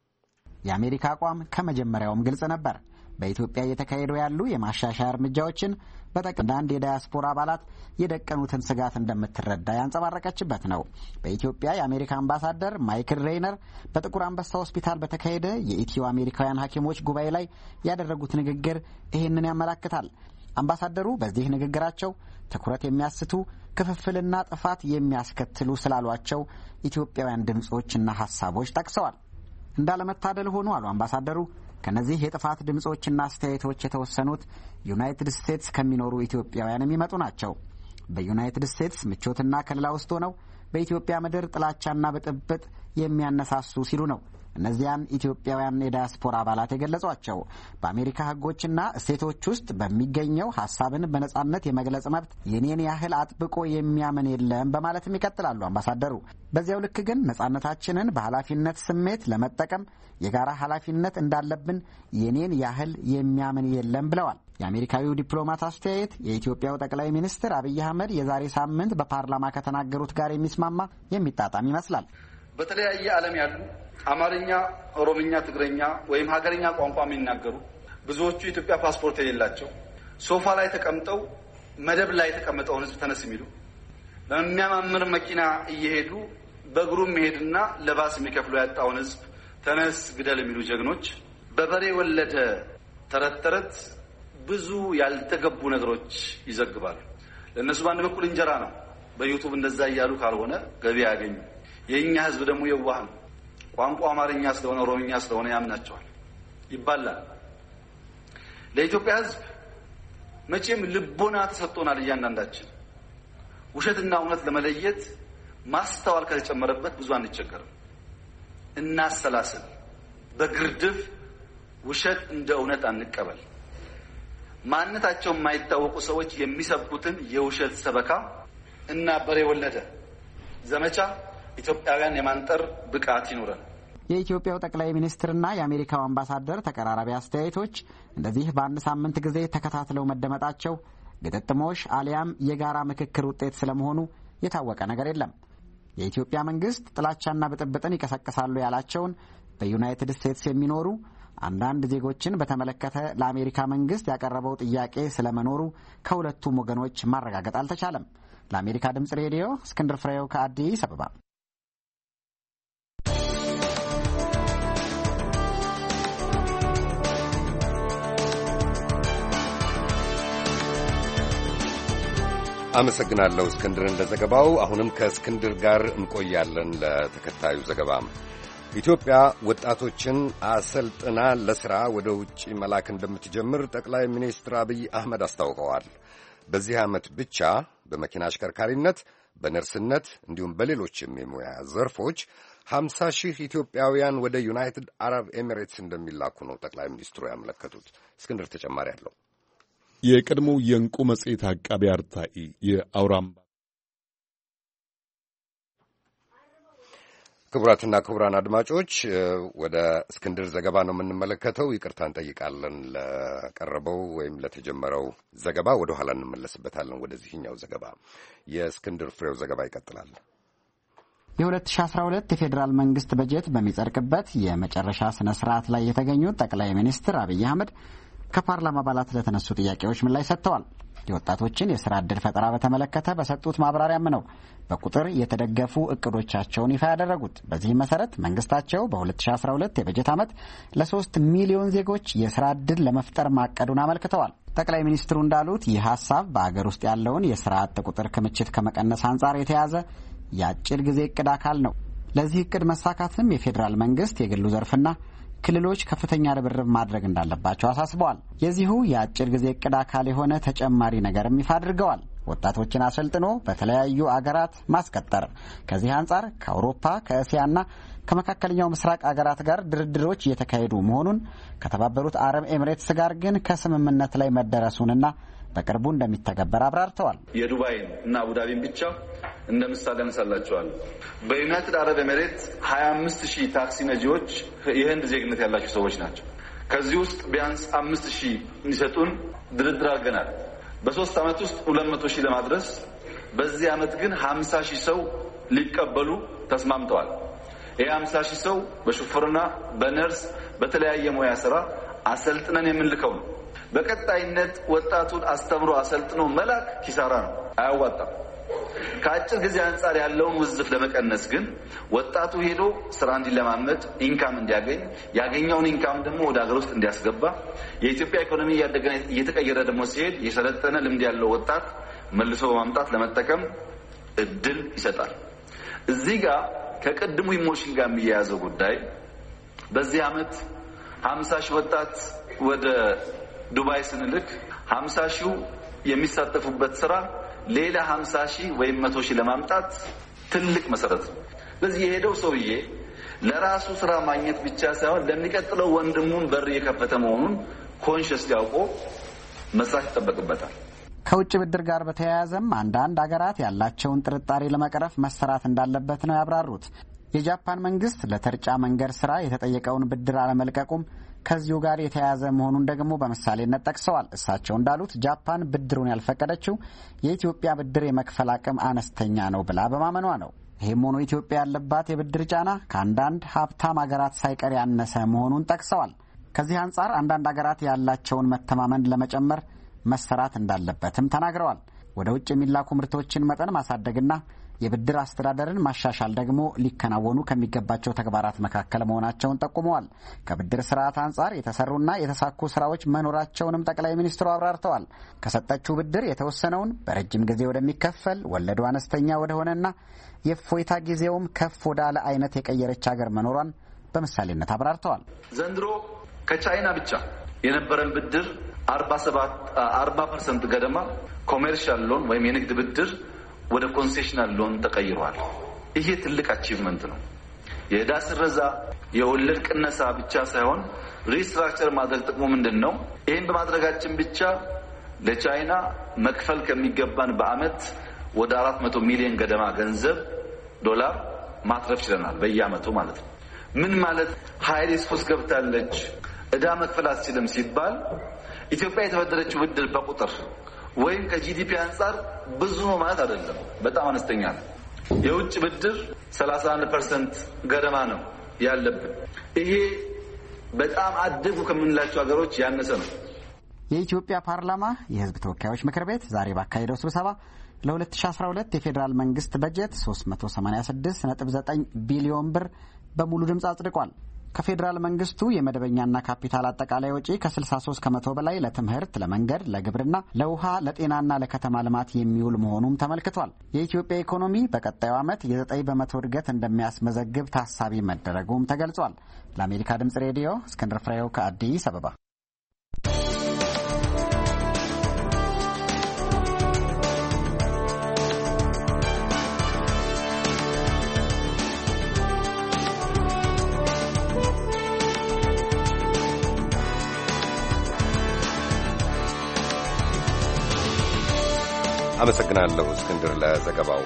S8: የአሜሪካ አቋም ከመጀመሪያውም ግልጽ ነበር። በኢትዮጵያ እየተካሄዱ ያሉ የማሻሻያ እርምጃዎችን አንዳንድ የዳያስፖራ አባላት የደቀኑትን ስጋት እንደምትረዳ ያንጸባረቀችበት ነው። በኢትዮጵያ የአሜሪካ አምባሳደር ማይክል ሬይነር በጥቁር አንበሳ ሆስፒታል በተካሄደ የኢትዮ አሜሪካውያን ሐኪሞች ጉባኤ ላይ ያደረጉት ንግግር ይህንን ያመላክታል። አምባሳደሩ በዚህ ንግግራቸው ትኩረት የሚያስቱ ክፍፍልና ጥፋት የሚያስከትሉ ስላሏቸው ኢትዮጵያውያን ድምጾችና ሐሳቦች ጠቅሰዋል። እንዳለመታደል ሆኖ አሉ አምባሳደሩ ከነዚህ የጥፋት ድምጾችና አስተያየቶች የተወሰኑት ዩናይትድ ስቴትስ ከሚኖሩ ኢትዮጵያውያን የሚመጡ ናቸው። በዩናይትድ ስቴትስ ምቾትና ከለላ ውስጥ ሆነው በኢትዮጵያ ምድር ጥላቻና ብጥብጥ የሚያነሳሱ ሲሉ ነው እነዚያን ኢትዮጵያውያን የዳያስፖራ አባላት የገለጿቸው። በአሜሪካ ሕጎችና እሴቶች ውስጥ በሚገኘው ሀሳብን በነጻነት የመግለጽ መብት የኔን ያህል አጥብቆ የሚያምን የለም በማለትም ይቀጥላሉ አምባሳደሩ። በዚያው ልክ ግን ነጻነታችንን በኃላፊነት ስሜት ለመጠቀም የጋራ ኃላፊነት እንዳለብን የኔን ያህል የሚያምን የለም ብለዋል። የአሜሪካዊው ዲፕሎማት አስተያየት የኢትዮጵያው ጠቅላይ ሚኒስትር አብይ አህመድ የዛሬ ሳምንት በፓርላማ ከተናገሩት ጋር የሚስማማ የሚጣጣም ይመስላል።
S9: በተለያየ ዓለም ያሉ አማርኛ፣ ኦሮምኛ፣ ትግረኛ ወይም ሀገርኛ ቋንቋ የሚናገሩ ብዙዎቹ የኢትዮጵያ ፓስፖርት የሌላቸው ሶፋ ላይ ተቀምጠው መደብ ላይ የተቀመጠውን ሕዝብ ተነስ የሚሉ በሚያማምር መኪና እየሄዱ በእግሩ መሄድና ለባስ የሚከፍሉ ያጣውን ሕዝብ ተነስ ግደል የሚሉ ጀግኖች በበሬ ወለደ ተረት ተረት ብዙ ያልተገቡ ነገሮች ይዘግባሉ። ለእነሱ በአንድ በኩል እንጀራ ነው። በዩቱብ እንደዛ እያሉ ካልሆነ ገቢ ያገኙ። የእኛ ሕዝብ ደግሞ የዋህ ነው። ቋንቋ አማርኛ ስለሆነ ኦሮምኛ ስለሆነ ያምናቸዋል፣ ይባላል። ለኢትዮጵያ ሕዝብ መቼም ልቦና ተሰጥቶናል። እያንዳንዳችን ውሸትና እውነት ለመለየት ማስተዋል ከተጨመረበት ብዙ አንቸገርም። እናሰላስል። በግርድፍ ውሸት እንደ እውነት አንቀበል። ማንነታቸው የማይታወቁ ሰዎች የሚሰብኩትን የውሸት ሰበካ እና በሬ ወለደ ዘመቻ ኢትዮጵያውያን የማንጠር ብቃት ይኑረን።
S8: የኢትዮጵያው ጠቅላይ ሚኒስትርና የአሜሪካው አምባሳደር ተቀራራቢ አስተያየቶች እንደዚህ በአንድ ሳምንት ጊዜ ተከታትለው መደመጣቸው ግጥጥሞሽ አሊያም የጋራ ምክክር ውጤት ስለመሆኑ የታወቀ ነገር የለም። የኢትዮጵያ መንግስት ጥላቻና ብጥብጥን ይቀሰቅሳሉ ያላቸውን በዩናይትድ ስቴትስ የሚኖሩ አንዳንድ ዜጎችን በተመለከተ ለአሜሪካ መንግስት ያቀረበው ጥያቄ ስለመኖሩ ከሁለቱም ወገኖች ማረጋገጥ አልተቻለም። ለአሜሪካ ድምጽ ሬዲዮ እስክንድር ፍሬው ከአዲስ አበባ።
S2: አመሰግናለሁ እስክንድር እንደ ዘገባው። አሁንም ከእስክንድር ጋር እንቆያለን። ለተከታዩ ዘገባ ኢትዮጵያ ወጣቶችን አሰልጥና ለሥራ ወደ ውጭ መላክ እንደምትጀምር ጠቅላይ ሚኒስትር አብይ አህመድ አስታውቀዋል። በዚህ ዓመት ብቻ በመኪና አሽከርካሪነት፣ በነርስነት እንዲሁም በሌሎችም የሙያ ዘርፎች 50,000 ኢትዮጵያውያን ወደ ዩናይትድ አረብ ኤሚሬትስ እንደሚላኩ ነው ጠቅላይ ሚኒስትሩ ያመለከቱት። እስክንድር ተጨማሪ አለው።
S10: የቀድሞው የእንቁ መጽሔት አቃቤ አርታኢ የአውራምባ
S2: ክቡራትና ክቡራን አድማጮች ወደ እስክንድር ዘገባ ነው የምንመለከተው። ይቅርታ እንጠይቃለን ለቀረበው ወይም ለተጀመረው ዘገባ። ወደ ኋላ እንመለስበታለን ወደዚህኛው ዘገባ። የእስክንድር ፍሬው ዘገባ ይቀጥላል።
S8: የ2012 የፌዴራል መንግስት በጀት በሚጸድቅበት የመጨረሻ ስነ ስርዓት ላይ የተገኙት ጠቅላይ ሚኒስትር አብይ አህመድ ከፓርላማ አባላት ለተነሱ ጥያቄዎች ምላሽ ሰጥተዋል። የወጣቶችን የሥራ ዕድል ፈጠራ በተመለከተ በሰጡት ማብራሪያም ነው በቁጥር የተደገፉ እቅዶቻቸውን ይፋ ያደረጉት። በዚህም መሰረት መንግስታቸው በ2012 የበጀት ዓመት ለ3 ሚሊዮን ዜጎች የሥራ ዕድል ለመፍጠር ማቀዱን አመልክተዋል። ጠቅላይ ሚኒስትሩ እንዳሉት ይህ ሐሳብ በአገር ውስጥ ያለውን የሥራ አጥ ቁጥር ክምችት ከመቀነስ አንጻር የተያዘ የአጭር ጊዜ እቅድ አካል ነው። ለዚህ እቅድ መሳካትም የፌዴራል መንግስት፣ የግሉ ዘርፍና ክልሎች ከፍተኛ ርብርብ ማድረግ እንዳለባቸው አሳስበዋል። የዚሁ የአጭር ጊዜ እቅድ አካል የሆነ ተጨማሪ ነገርም ይፋ አድርገዋል። ወጣቶችን አሰልጥኖ በተለያዩ አገራት ማስቀጠር። ከዚህ አንጻር ከአውሮፓ ከእስያና ከመካከለኛው ምስራቅ አገራት ጋር ድርድሮች እየተካሄዱ መሆኑን፣ ከተባበሩት አረብ ኤሚሬትስ ጋር ግን ከስምምነት ላይ መደረሱንና በቅርቡ እንደሚተገበር አብራርተዋል።
S9: የዱባይን እና አቡዳቢን ብቻ እንደ ምሳሌ አነሳላቸዋል። በዩናይትድ አረብ ኤሚሬት 25,000 ታክሲ ነጂዎች የህንድ ዜግነት ያላቸው ሰዎች ናቸው። ከዚህ ውስጥ ቢያንስ 5,000 እንዲሰጡን ድርድር አድርገናል። በ3 ዓመት ውስጥ 200,000 ለማድረስ፣ በዚህ ዓመት ግን 50,000 ሰው ሊቀበሉ ተስማምተዋል። ይህ 50,000 ሰው በሹፍርና፣ በነርስ፣ በተለያየ ሙያ ስራ አሰልጥነን የምንልከው ነው። በቀጣይነት ወጣቱን አስተምሮ አሰልጥኖ መላክ ኪሳራ ነው፣ አያዋጣም። ከአጭር ጊዜ አንጻር ያለውን ውዝፍ ለመቀነስ ግን ወጣቱ ሄዶ ስራ እንዲለማመድ፣ ኢንካም እንዲያገኝ፣ ያገኘውን ኢንካም ደግሞ ወደ ሀገር ውስጥ እንዲያስገባ፣ የኢትዮጵያ ኢኮኖሚ እያደገ እየተቀየረ ደግሞ ሲሄድ የሰለጠነ ልምድ ያለው ወጣት መልሶ በማምጣት ለመጠቀም እድል ይሰጣል። እዚህ ጋር ከቅድሙ ኢሞሽን ጋር የሚያያዘው ጉዳይ በዚህ ዓመት 50,000 ወጣት ወደ ዱባይ ስንልክ 50,000 የሚሳተፉበት ስራ ሌላ 50,000 ወይም 100,000 ለማምጣት ትልቅ መሰረት ነው። ስለዚህ የሄደው ሰውዬ ለራሱ ስራ ማግኘት ብቻ ሳይሆን ለሚቀጥለው ወንድሙን በር የከፈተ መሆኑን ኮንሽስ ያውቆ መስራት ይጠበቅበታል።
S8: ከውጭ ብድር ጋር በተያያዘም አንዳንድ አገራት ያላቸውን ጥርጣሬ ለመቅረፍ መሰራት እንዳለበት ነው ያብራሩት። የጃፓን መንግስት ለተርጫ መንገድ ስራ የተጠየቀውን ብድር አለመልቀቁም ከዚሁ ጋር የተያያዘ መሆኑን ደግሞ በምሳሌነት ጠቅሰዋል። እሳቸው እንዳሉት ጃፓን ብድሩን ያልፈቀደችው የኢትዮጵያ ብድር የመክፈል አቅም አነስተኛ ነው ብላ በማመኗ ነው። ይህም ሆኖ ኢትዮጵያ ያለባት የብድር ጫና ከአንዳንድ ሀብታም አገራት ሳይቀር ያነሰ መሆኑን ጠቅሰዋል። ከዚህ አንጻር አንዳንድ አገራት ያላቸውን መተማመን ለመጨመር መሰራት እንዳለበትም ተናግረዋል። ወደ ውጭ የሚላኩ ምርቶችን መጠን ማሳደግና የብድር አስተዳደርን ማሻሻል ደግሞ ሊከናወኑ ከሚገባቸው ተግባራት መካከል መሆናቸውን ጠቁመዋል። ከብድር ስርዓት አንጻር የተሰሩና የተሳኩ ስራዎች መኖራቸውንም ጠቅላይ ሚኒስትሩ አብራርተዋል። ከሰጠችው ብድር የተወሰነውን በረጅም ጊዜ ወደሚከፈል ወለዱ አነስተኛ ወደሆነና የእፎይታ ጊዜውም ከፍ ወዳለ አይነት የቀየረች ሀገር መኖሯን በምሳሌነት አብራርተዋል።
S9: ዘንድሮ ከቻይና ብቻ የነበረን ብድር 40% ገደማ ኮሜርሻል ሎን ወይም የንግድ ብድር ወደ ኮንሴሽናል ሎን ተቀይሯል። ይሄ ትልቅ አቺቭመንት ነው። የዕዳ ስረዛ፣ የወለድ ቅነሳ ብቻ ሳይሆን ሪስትራክቸር ማድረግ ጥቅሙ ምንድን ነው? ይህን በማድረጋችን ብቻ ለቻይና መክፈል ከሚገባን በአመት ወደ 400 ሚሊዮን ገደማ ገንዘብ ዶላር ማትረፍ ችለናል፣ በየአመቱ ማለት ነው። ምን ማለት ሃይ ሪስክ ውስጥ ገብታለች ዕዳ መክፈል አትችልም ሲባል ኢትዮጵያ የተበደረችው ብድር በቁጥር ወይም ከጂዲፒ አንጻር ብዙ ነው ማለት አይደለም፣ በጣም አነስተኛ ነው። የውጭ ብድር 31% ገደማ ነው ያለብን። ይሄ በጣም አደጉ ከምንላቸው ሀገሮች ያነሰ ነው።
S8: የኢትዮጵያ ፓርላማ የሕዝብ ተወካዮች ምክር ቤት ዛሬ ባካሄደው ስብሰባ ለ2012 የፌዴራል መንግስት በጀት 386.9 ቢሊዮን ብር በሙሉ ድምፅ አጽድቋል። ከፌዴራል መንግስቱ የመደበኛና ካፒታል አጠቃላይ ወጪ ከ63 ከመቶ በላይ ለትምህርት፣ ለመንገድ፣ ለግብርና፣ ለውሃ፣ ለጤናና ለከተማ ልማት የሚውል መሆኑም ተመልክቷል። የኢትዮጵያ ኢኮኖሚ በቀጣዩ ዓመት የ9 በመቶ እድገት እንደሚያስመዘግብ ታሳቢ መደረጉም ተገልጿል። ለአሜሪካ ድምጽ ሬዲዮ እስክንድር ፍሬው ከአዲስ አበባ።
S2: አመሰግናለሁ እስክንድር ለዘገባው።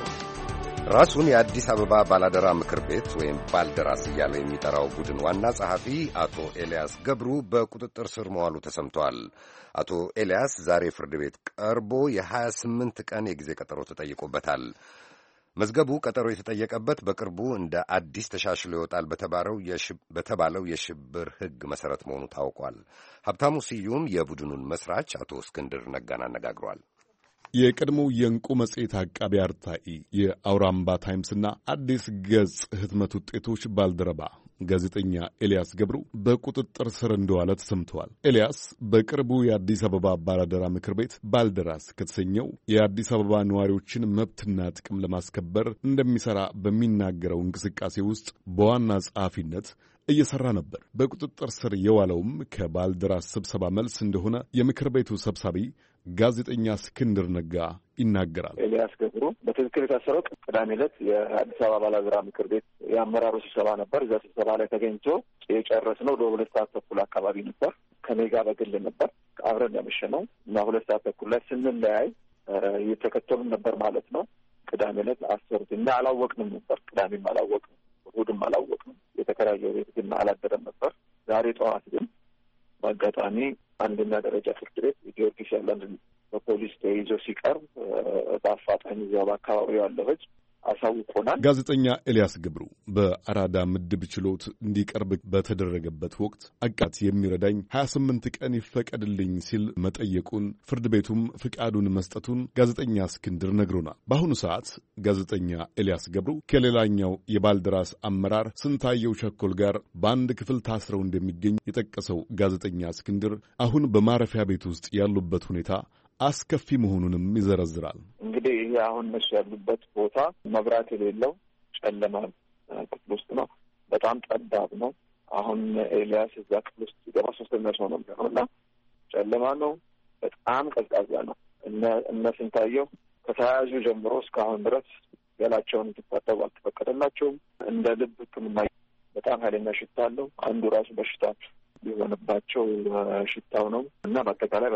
S2: ራሱን የአዲስ አበባ ባላደራ ምክር ቤት ወይም ባልደራስ እያለ የሚጠራው ቡድን ዋና ጸሐፊ አቶ ኤልያስ ገብሩ በቁጥጥር ስር መዋሉ ተሰምቷል። አቶ ኤልያስ ዛሬ ፍርድ ቤት ቀርቦ የ28 ቀን የጊዜ ቀጠሮ ተጠይቆበታል። መዝገቡ ቀጠሮ የተጠየቀበት በቅርቡ እንደ አዲስ ተሻሽሎ ይወጣል በተባለው የሽብር ሕግ መሠረት መሆኑ ታውቋል። ሀብታሙ ስዩም የቡድኑን መስራች አቶ እስክንድር ነጋን አነጋግሯል።
S10: የቀድሞው የእንቁ መጽሔት አቃቢ አርታኢ የአውራምባ ታይምስና አዲስ ገጽ ህትመት ውጤቶች ባልደረባ ጋዜጠኛ ኤልያስ ገብሩ በቁጥጥር ስር እንደዋለ ተሰምተዋል። ኤልያስ በቅርቡ የአዲስ አበባ ባላደራ ምክር ቤት ባልደራስ ከተሰኘው የአዲስ አበባ ነዋሪዎችን መብትና ጥቅም ለማስከበር እንደሚሠራ በሚናገረው እንቅስቃሴ ውስጥ በዋና ጸሐፊነት እየሠራ ነበር። በቁጥጥር ስር የዋለውም ከባልደራስ ስብሰባ መልስ እንደሆነ የምክር ቤቱ ሰብሳቢ ጋዜጠኛ እስክንድር ነጋ ይናገራል።
S11: ኤልያስ ገብሩ በትክክል የታሰረው ቅዳሜ ዕለት የአዲስ አበባ ባላደራ ምክር ቤት የአመራሩ ስብሰባ ነበር። እዛ ስብሰባ ላይ ተገኝቶ የጨረስነው ወደ 2 ሰዓት ተኩል አካባቢ ነበር። ከኔ ጋር በግል ነበር አብረን ያመሸነው እና 2 ሰዓት ተኩል ላይ ስንለያይ እየተከተሉን ነበር ማለት ነው። ቅዳሜ ዕለት አሰሩት እና አላወቅንም ነበር። ቅዳሜም አላወቅንም፣ እሑድም አላወቅንም። የተከራየው ቤት ግን አላደረም ነበር። ዛሬ ጠዋት ግን በአጋጣሚ አንደኛ ደረጃ ፍርድ ቤት ጊዮርጊስ ያለን በፖሊስ ተይዞ ሲቀርብ በአፋጣኝ እዚያው በአካባቢው ያለው ሕዝብ አሳውቆናል።
S10: ጋዜጠኛ ኤልያስ ገብሩ በአራዳ ምድብ ችሎት እንዲቀርብ በተደረገበት ወቅት አቃት የሚረዳኝ 28 ቀን ይፈቀድልኝ ሲል መጠየቁን ፍርድ ቤቱም ፍቃዱን መስጠቱን ጋዜጠኛ እስክንድር ነግሮናል። በአሁኑ ሰዓት ጋዜጠኛ ኤልያስ ገብሩ ከሌላኛው የባልደራስ አመራር ስንታየው ቸኮል ጋር በአንድ ክፍል ታስረው እንደሚገኝ የጠቀሰው ጋዜጠኛ እስክንድር አሁን በማረፊያ ቤት ውስጥ ያሉበት ሁኔታ አስከፊ መሆኑንም ይዘረዝራል።
S11: እንግዲህ ይህ አሁን እነሱ ያሉበት ቦታ መብራት የሌለው ጨለማ ክፍል ውስጥ ነው። በጣም ጠባብ ነው። አሁን ኤልያስ እዛ ክፍል ውስጥ ሲገባ 3ኛ ሰው ነው የሚሆነው እና ጨለማ ነው። በጣም ቀዝቃዛ ነው። እነ ስንታየው ከተያያዙ ጀምሮ እስካሁን ድረስ ገላቸውን እንዲታጠቡ አልተፈቀደላቸውም። እንደ ልብ ሕክምና በጣም ኃይለኛ ሽታ አለው። አንዱ ራሱ በሽታ የሆነባቸው ሽታው ነው እና በአጠቃላይ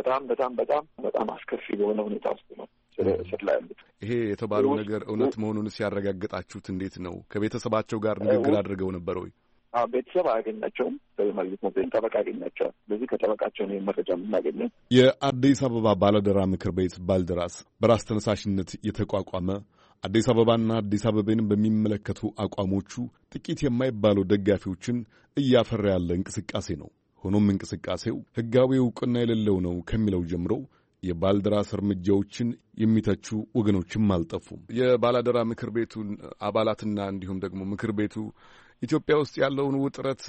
S11: በጣም አስከፊ በሆነ ሁኔታ ውስጥ ነው ስር ላይ ያሉት።
S10: ይሄ የተባለው ነገር እውነት መሆኑን ሲያረጋግጣችሁት እንዴት ነው? ከቤተሰባቸው ጋር ንግግር አድርገው ነበር ወይ?
S11: ቤተሰብ አያገኛቸውም። ማግኘት ነው ጠበቃ ያገኛቸዋል። ስለዚህ ከጠበቃቸው ነው መረጃ የምናገኘው።
S10: የአዲስ አበባ ባላደራ ምክር ቤት ባልደራስ በራስ ተነሳሽነት የተቋቋመ አዲስ አበባና አዲስ አበባን በሚመለከቱ አቋሞቹ ጥቂት የማይባሉ ደጋፊዎችን እያፈራ ያለ እንቅስቃሴ ነው። ሆኖም እንቅስቃሴው ሕጋዊ ዕውቅና የሌለው ነው ከሚለው ጀምሮ የባልደራስ እርምጃዎችን የሚተቹ ወገኖችም አልጠፉም። የባላደራ ምክር ቤቱን አባላትና እንዲሁም ደግሞ ምክር ቤቱ ኢትዮጵያ ውስጥ ያለውን ውጥረት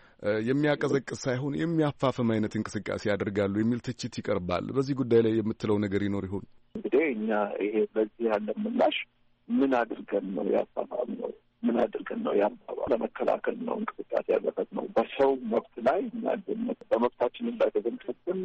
S10: የሚያቀዘቅዝ ሳይሆን የሚያፋፍም አይነት እንቅስቃሴ ያደርጋሉ የሚል ትችት ይቀርባል። በዚህ ጉዳይ ላይ የምትለው ነገር ይኖር ይሆን?
S11: እንግዲህ እኛ ይሄ በዚህ ያለ ምላሽ ምን አድርገን ነው ያፋፋም ነው? ምን አድርገን ነው ያባባ ለመከላከል ነው እንቅስቃሴ ያደረግነው? በሰው መብት ላይ በመብታችንን ላይ ተገንጥተን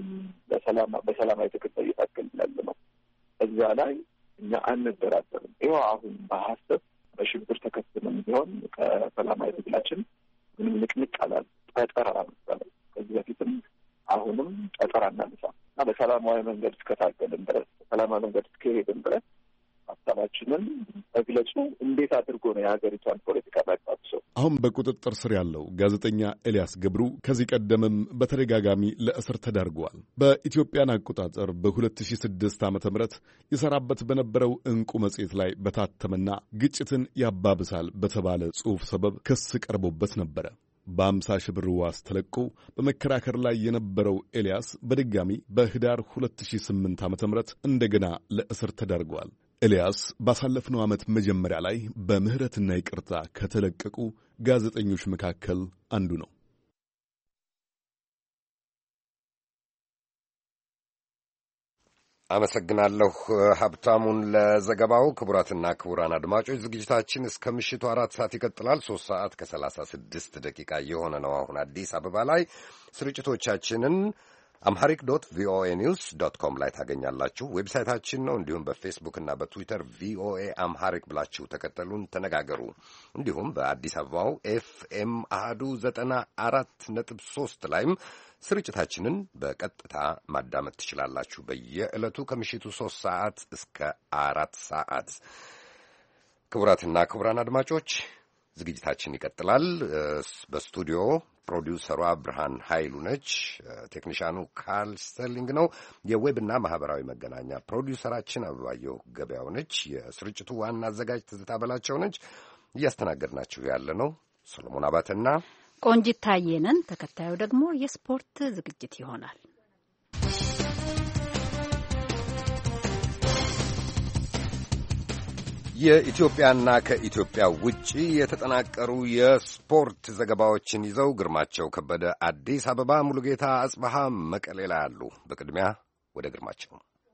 S11: በሰላማዊ ትግል እየታገልን ያለ ነው። እዛ ላይ እኛ አንደራደርም። ይኸው አሁን በሀሰብ በሽብር ተከትለን ቢሆን ከሰላማዊ ትግላችን ምንም ንቅንቅ አላል። ጠጠር አላመጣለም። ከዚህ በፊትም አሁንም ጠጠር አናነሳም እና በሰላማዊ መንገድ እስከታገልን ድረስ በሰላማዊ መንገድ እስከሄድን ድረስ ሀሳባችንን መግለጹ እንዴት አድርጎ ነው የሀገሪቷን ፖለቲካ ማይባብሰው?
S10: አሁን በቁጥጥር ስር ያለው ጋዜጠኛ ኤልያስ ገብሩ ከዚህ ቀደምም በተደጋጋሚ ለእስር ተዳርገዋል። በኢትዮጵያን አቆጣጠር በ2006 ዓ.ም ይሰራበት በነበረው እንቁ መጽሔት ላይ በታተመና ግጭትን ያባብሳል በተባለ ጽሑፍ ሰበብ ክስ ቀርቦበት ነበረ። በ50 ሺህ ብር ዋስ ተለቆ በመከራከር ላይ የነበረው ኤልያስ በድጋሚ በህዳር 2008 ዓ.ም እንደገና ለእስር ተዳርገዋል። ኤልያስ ባሳለፍነው ዓመት መጀመሪያ ላይ በምህረትና ይቅርታ ከተለቀቁ ጋዜጠኞች መካከል አንዱ ነው።
S2: አመሰግናለሁ ሀብታሙን ለዘገባው። ክቡራትና ክቡራን አድማጮች ዝግጅታችን እስከ ምሽቱ 4 ሰዓት ይቀጥላል። 3 ሰዓት ከ36 ደቂቃ የሆነ ነው አሁን አዲስ አበባ ላይ። ስርጭቶቻችንን አምሐሪክ ቪኦኤ ኒውስ .ኮም ላይ ታገኛላችሁ። ዌብሳይታችን ነው። እንዲሁም በፌስቡክ እና በትዊተር ቪኦኤ አምሐሪክ ብላችሁ ተከተሉን፣ ተነጋገሩ። እንዲሁም በአዲስ አበባው ኤፍኤም አሃዱ 94.3 ላይም ስርጭታችንን በቀጥታ ማዳመጥ ትችላላችሁ። በየዕለቱ ከምሽቱ 3 ሰዓት እስከ 4 ሰዓት። ክቡራትና ክቡራን አድማጮች ዝግጅታችን ይቀጥላል። በስቱዲዮ ፕሮዲውሰሯ ብርሃን ኃይሉ ነች። ቴክኒሻኑ ካርል ስተርሊንግ ነው። የዌብና ማህበራዊ መገናኛ ፕሮዲውሰራችን አበባየሁ ገበያው ነች። የስርጭቱ ዋና አዘጋጅ ትዝታ በላቸው ነች። እያስተናገድናችሁ ያለ ነው ሰሎሞን አባተና
S1: ቆንጂት ታየነን። ተከታዩ ደግሞ የስፖርት ዝግጅት ይሆናል።
S2: የኢትዮጵያና ከኢትዮጵያ ውጪ የተጠናቀሩ የስፖርት ዘገባዎችን ይዘው ግርማቸው ከበደ አዲስ አበባ፣ ሙሉጌታ አጽበሃ መቀሌ ላይ አሉ። በቅድሚያ ወደ ግርማቸው።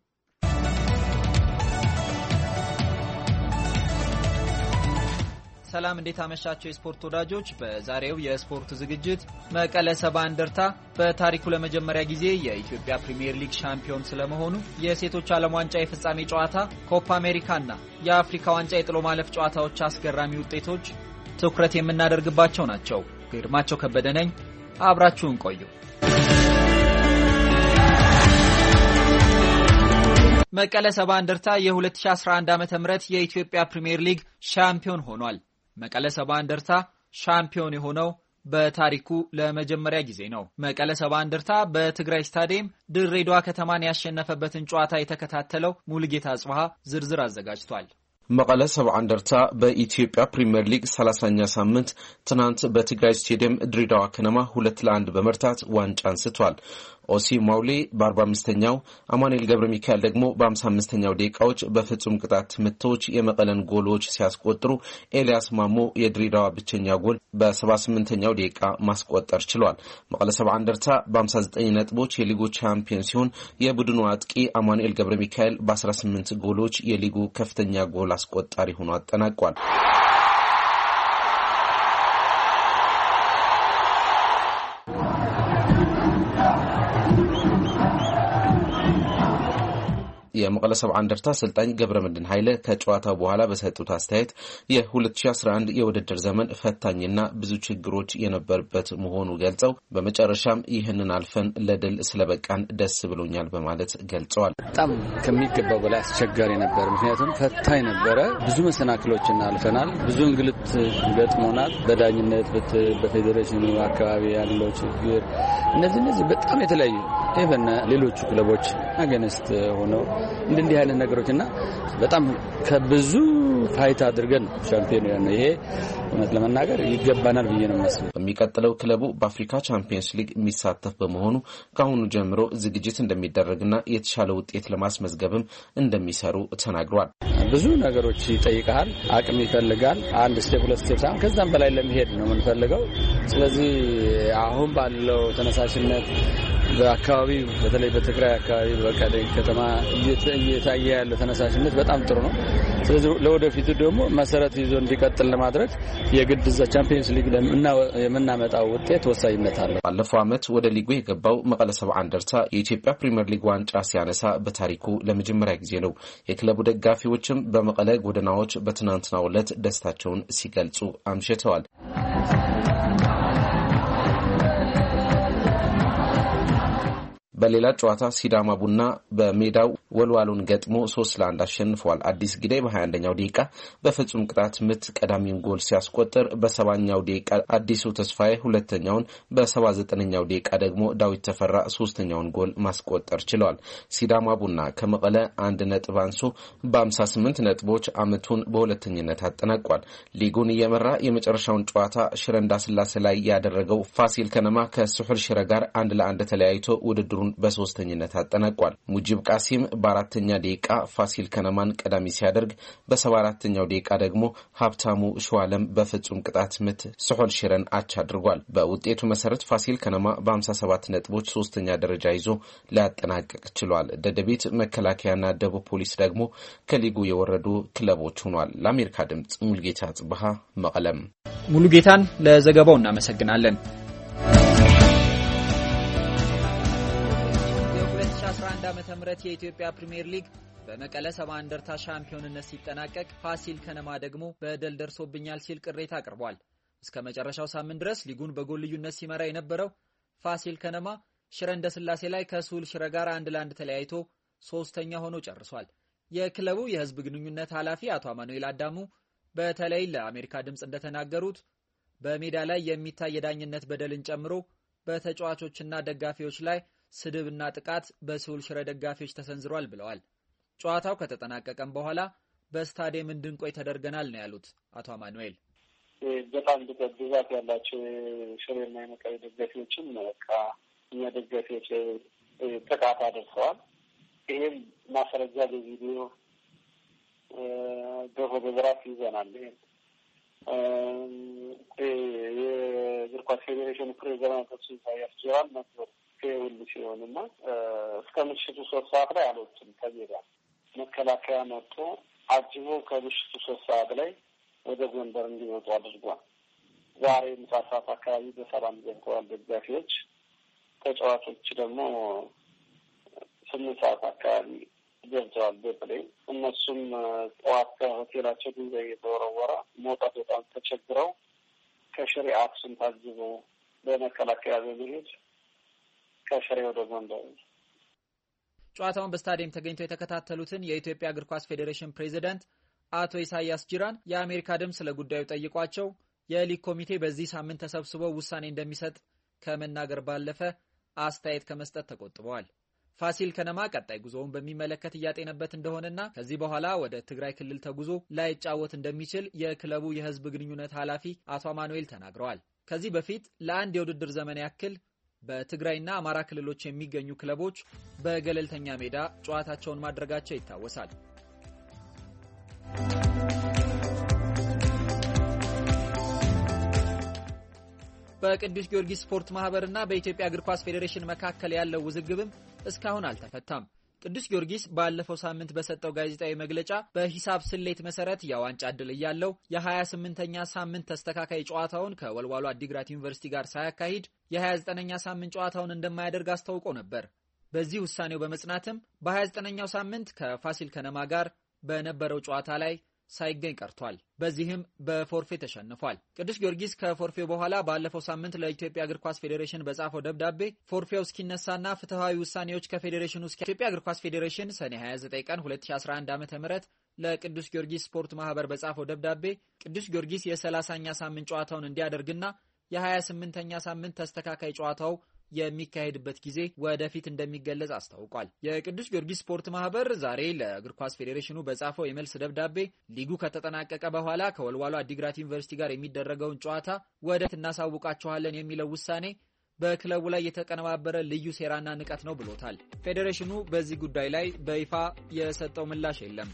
S12: ሰላም፣ እንዴት አመሻችሁ የስፖርት ወዳጆች። በዛሬው የስፖርት ዝግጅት መቀለ ሰባ እንደርታ በታሪኩ ለመጀመሪያ ጊዜ የኢትዮጵያ ፕሪሚየር ሊግ ሻምፒዮን ስለመሆኑ፣ የሴቶች ዓለም ዋንጫ የፍጻሜ ጨዋታ፣ ኮፓ አሜሪካና የአፍሪካ ዋንጫ የጥሎ ማለፍ ጨዋታዎች አስገራሚ ውጤቶች ትኩረት የምናደርግባቸው ናቸው። ግርማቸው ከበደ ነኝ። አብራችሁን ቆዩ። መቀለ ሰባ እንደርታ የ2011 ዓ.ም የኢትዮጵያ ፕሪሚየር ሊግ ሻምፒዮን ሆኗል። መቀለ ሰባ እንደርታ ሻምፒዮን የሆነው በታሪኩ ለመጀመሪያ ጊዜ ነው። መቀለ ሰባ እንደርታ በትግራይ ስታዲየም ድሬዳዋ ከተማን ያሸነፈበትን ጨዋታ የተከታተለው ሙሉጌታ አጽባሃ ዝርዝር አዘጋጅቷል።
S13: መቀለ ሰባ እንደርታ በኢትዮጵያ ፕሪሚየር ሊግ 30ኛ ሳምንት ትናንት በትግራይ ስታዲየም ድሬዳዋ ከነማ 2-1 በመርታት ዋንጫ አንስቷል። ኦሲ ማውሌ በ45ኛው፣ አማኑኤል ገብረ ሚካኤል ደግሞ በ55ኛው ደቂቃዎች በፍጹም ቅጣት ምቶች የመቀለን ጎሎች ሲያስቆጥሩ ኤልያስ ማሞ የድሬዳዋ ብቸኛ ጎል በ78ኛው ደቂቃ ማስቆጠር ችሏል። መቀለ ሰባ እንደርታ በ59 ነጥቦች የሊጉ ቻምፒዮን ሲሆን የቡድኑ አጥቂ አማኑኤል ገብረ ሚካኤል በ18 ጎሎች የሊጉ ከፍተኛ ጎል አስቆጣሪ ሆኖ አጠናቋል። የመቀለ ሰባ እንደርታ አሰልጣኝ ገብረመድህን ኃይለ ከጨዋታው በኋላ በሰጡት አስተያየት የ2011 የውድድር ዘመን ፈታኝና ብዙ ችግሮች የነበሩበት መሆኑ ገልጸው በመጨረሻም ይህንን አልፈን ለድል ስለበቃን ደስ ብሎኛል በማለት ገልጸዋል።
S14: በጣም ከሚገባው በላይ አስቸጋሪ ነበር። ምክንያቱም ፈታኝ ነበረ። ብዙ መሰናክሎችን አልፈናል። ብዙ እንግልት ገጥሞናል። በዳኝነት በፌዴሬሽኑ አካባቢ ያለው ችግር እነዚህ በጣም የተለያዩ ኢቨን ሌሎቹ ክለቦች አገነስት ሆነው እንዲህ አይነት ነገሮችና በጣም ከብዙ ፋይት አድርገን ሻምፒዮን ነው። ይሄ እውነት ለመናገር ይገባናል ብዬ ነው የማስበው።
S13: በሚቀጥለው ክለቡ በአፍሪካ ቻምፒየንስ ሊግ የሚሳተፍ በመሆኑ ከአሁኑ ጀምሮ ዝግጅት እንደሚደረግና የተሻለ ውጤት ለማስመዝገብም እንደሚሰሩ ተናግሯል።
S14: ብዙ ነገሮች ይጠይቃል፣ አቅም ይፈልጋል። አንድ ስቴፕ ሁለት ስቴፕ ሳይሆን ከዛም በላይ ለመሄድ ነው የምንፈልገው። ስለዚህ አሁን ባለው ተነሳሽነት በአካባቢ በተለይ በትግራይ አካባቢ በመቀሌ ከተማ እየታየ ያለው ተነሳሽነት በጣም ጥሩ ነው። ስለዚህ ለወደፊቱ ደግሞ መሰረት ይዞ እንዲቀጥል ለማድረግ የግድ እዛ ቻምፒየንስ ሊግ የምናመጣው ውጤት ወሳኝነት አለው።
S13: ባለፈው ዓመት ወደ ሊጉ የገባው መቀለ ሰባ እንደርታ የኢትዮጵያ ፕሪሚየር ሊግ ዋንጫ ሲያነሳ በታሪኩ ለመጀመሪያ ጊዜ ነው። የክለቡ ደጋፊዎችም በመቀለ ጎዳናዎች በትናንትናው ዕለት ደስታቸውን ሲገልጹ አምሽተዋል። በሌላ ጨዋታ ሲዳማ ቡና በሜዳው ወልዋሉን ገጥሞ 3-1 አሸንፏል። አዲስ ግዳይ በ21ኛው ደቂቃ በፍጹም ቅጣት ምት ቀዳሚውን ጎል ሲያስቆጥር በ70ኛው ደቂቃ አዲሱ ተስፋዬ ሁለተኛውን፣ በ79ኛው ደቂቃ ደግሞ ዳዊት ተፈራ ሶስተኛውን ጎል ማስቆጠር ችለዋል። ሲዳማ ቡና ከመቀለ 1 ነጥብ አንሶ በ58 ነጥቦች አመቱን በሁለተኝነት አጠናቋል። ሊጉን እየመራ የመጨረሻውን ጨዋታ ሽረ እንዳስላሴ ላይ ያደረገው ፋሲል ከነማ ከስሑል ሽረ ጋር 1-1 ተለያይቶ ውድድሩን በሶስተኝነት አጠናቋል። ሙጂብ ቃሲም በ4ኛ ደቂቃ ፋሲል ከነማን ቀዳሚ ሲያደርግ በ74ኛው ደቂቃ ደግሞ ሀብታሙ ሸዋለም በፍጹም ቅጣት ምት ስሑል ሽረን አቻ አድርጓል። በውጤቱ መሰረት ፋሲል ከነማ በ57 ነጥቦች ሶስተኛ ደረጃ ይዞ ሊያጠናቅቅ ችሏል። ደደቢት፣ መከላከያና ደቡብ ፖሊስ ደግሞ ከሊጉ የወረዱ ክለቦች ሆኗል። ለአሜሪካ ድምጽ ሙሉጌታ ጽብሃ መቀለም።
S12: ሙሉጌታን ለዘገባው እናመሰግናለን። 2011 ዓ.ም የኢትዮጵያ ፕሪሚየር ሊግ በመቀለ ሰባ እንደርታ ሻምፒዮንነት ሲጠናቀቅ ፋሲል ከነማ ደግሞ በደል ደርሶብኛል ሲል ቅሬታ አቅርቧል። እስከ መጨረሻው ሳምንት ድረስ ሊጉን በጎል ልዩነት ሲመራ የነበረው ፋሲል ከነማ ሽረ እንዳስላሴ ላይ ከሱል ሽረ ጋር 1-1 ተለያይቶ ሶስተኛ ሆኖ ጨርሷል። የክለቡ የህዝብ ግንኙነት ኃላፊ አቶ አማኑኤል አዳሙ በተለይ ለአሜሪካ ድምጽ እንደተናገሩት በሜዳ ላይ የሚታይ የዳኝነት በደልን ጨምሮ በተጫዋቾችና ደጋፊዎች ላይ ስድብና ጥቃት በሱል ሽረ ደጋፊዎች ተሰንዝሯል ብለዋል። ጨዋታው ከተጠናቀቀም በኋላ በስታዲየም እንድንቆይ ተደርገናል ነው ያሉት አቶ አማኑኤል።
S11: በጣም ብዛት ያላቸው ሽሬና የመቀሌ ደጋፊዎችም እኛ ደጋፊዎች ጥቃት አድርሰዋል። ይህም ማስረጃ በቪዲዮ በፎቶግራፍ ይዘናል። የእግር ኳስ ፌዴሬሽን ፕሬዚዳንት ኢሳያስ ጅራን ነበሩ ሁሉ ሲሆንና እስከ ምሽቱ 3 ሰዓት ላይ አልወጡም ከሜዳ። መከላከያ መጥቶ አጅቦ ከምሽቱ 3 ሰዓት ላይ ወደ ጎንደር እንዲመጡ አድርጓል። ዛሬ ምሳ ሰዓት አካባቢ በሰላም ገብተዋል ደጋፊዎች። ተጫዋቾች ደግሞ 8 ሰዓት አካባቢ ገብተዋል በፕሌን። እነሱም ጠዋት ከሆቴላቸው ድንጋይ የተወረወረ መውጣት በጣም ተቸግረው ከሽሬ አክሱም ታጅበው በመከላከያ በመሄድ ከሽሬ ወደ ጎንደር።
S12: ጨዋታውን በስታዲየም ተገኝተው የተከታተሉትን የኢትዮጵያ እግር ኳስ ፌዴሬሽን ፕሬዝዳንት አቶ ኢሳያስ ጅራን የአሜሪካ ድምጽ ለጉዳዩ ጠይቋቸው የሊግ ኮሚቴ በዚህ ሳምንት ተሰብስቦ ውሳኔ እንደሚሰጥ ከመናገር ባለፈ አስተያየት ከመስጠት ተቆጥበዋል። ፋሲል ከነማ ቀጣይ ጉዞውን በሚመለከት እያጤነበት እንደሆነና ከዚህ በኋላ ወደ ትግራይ ክልል ተጉዞ ላይጫወት እንደሚችል የክለቡ የህዝብ ግንኙነት ኃላፊ አቶ አማኑኤል ተናግረዋል። ከዚህ በፊት ለአንድ የውድድር ዘመን ያክል በትግራይና አማራ ክልሎች የሚገኙ ክለቦች በገለልተኛ ሜዳ ጨዋታቸውን ማድረጋቸው ይታወሳል። በቅዱስ ጊዮርጊስ ስፖርት ማህበርና በኢትዮጵያ እግር ኳስ ፌዴሬሽን መካከል ያለው ውዝግብም እስካሁን አልተፈታም። ቅዱስ ጊዮርጊስ ባለፈው ሳምንት በሰጠው ጋዜጣዊ መግለጫ በሂሳብ ስሌት መሰረት የዋንጫ ዕድል ያለው የ28ኛ ሳምንት ተስተካካይ ጨዋታውን ከወልዋሎ አዲግራት ዩኒቨርሲቲ ጋር ሳያካሂድ የ29ኛ ሳምንት ጨዋታውን እንደማያደርግ አስታውቆ ነበር። በዚህ ውሳኔው በመጽናትም በ29ኛው ሳምንት ከፋሲል ከነማ ጋር በነበረው ጨዋታ ላይ ሳይገኝ ቀርቷል። በዚህም በፎርፌ ተሸንፏል። ቅዱስ ጊዮርጊስ ከፎርፌው በኋላ ባለፈው ሳምንት ለኢትዮጵያ እግር ኳስ ፌዴሬሽን በጻፈው ደብዳቤ ፎርፌው እስኪነሳና ፍትሃዊ ውሳኔዎች ከፌዴሬሽኑ ኢትዮጵያ እግር ኳስ ፌዴሬሽን ሰኔ 29 ቀን 2011 ዓ.ም ለቅዱስ ጊዮርጊስ ስፖርት ማህበር በጻፈው ደብዳቤ ቅዱስ ጊዮርጊስ የ30ኛ ሳምንት ጨዋታውን እንዲያደርግና የ28ኛ ሳምንት ተስተካካይ ጨዋታው የሚካሄድበት ጊዜ ወደፊት እንደሚገለጽ አስታውቋል። የቅዱስ ጊዮርጊስ ስፖርት ማህበር ዛሬ ለእግር ኳስ ፌዴሬሽኑ በጻፈው የመልስ ደብዳቤ ሊጉ ከተጠናቀቀ በኋላ ከወልዋሎ አዲግራት ዩኒቨርሲቲ ጋር የሚደረገውን ጨዋታ ወደፊት እናሳውቃቸዋለን የሚለው ውሳኔ በክለቡ ላይ የተቀነባበረ ልዩ ሴራና ንቀት ነው ብሎታል። ፌዴሬሽኑ በዚህ ጉዳይ ላይ በይፋ የሰጠው ምላሽ የለም።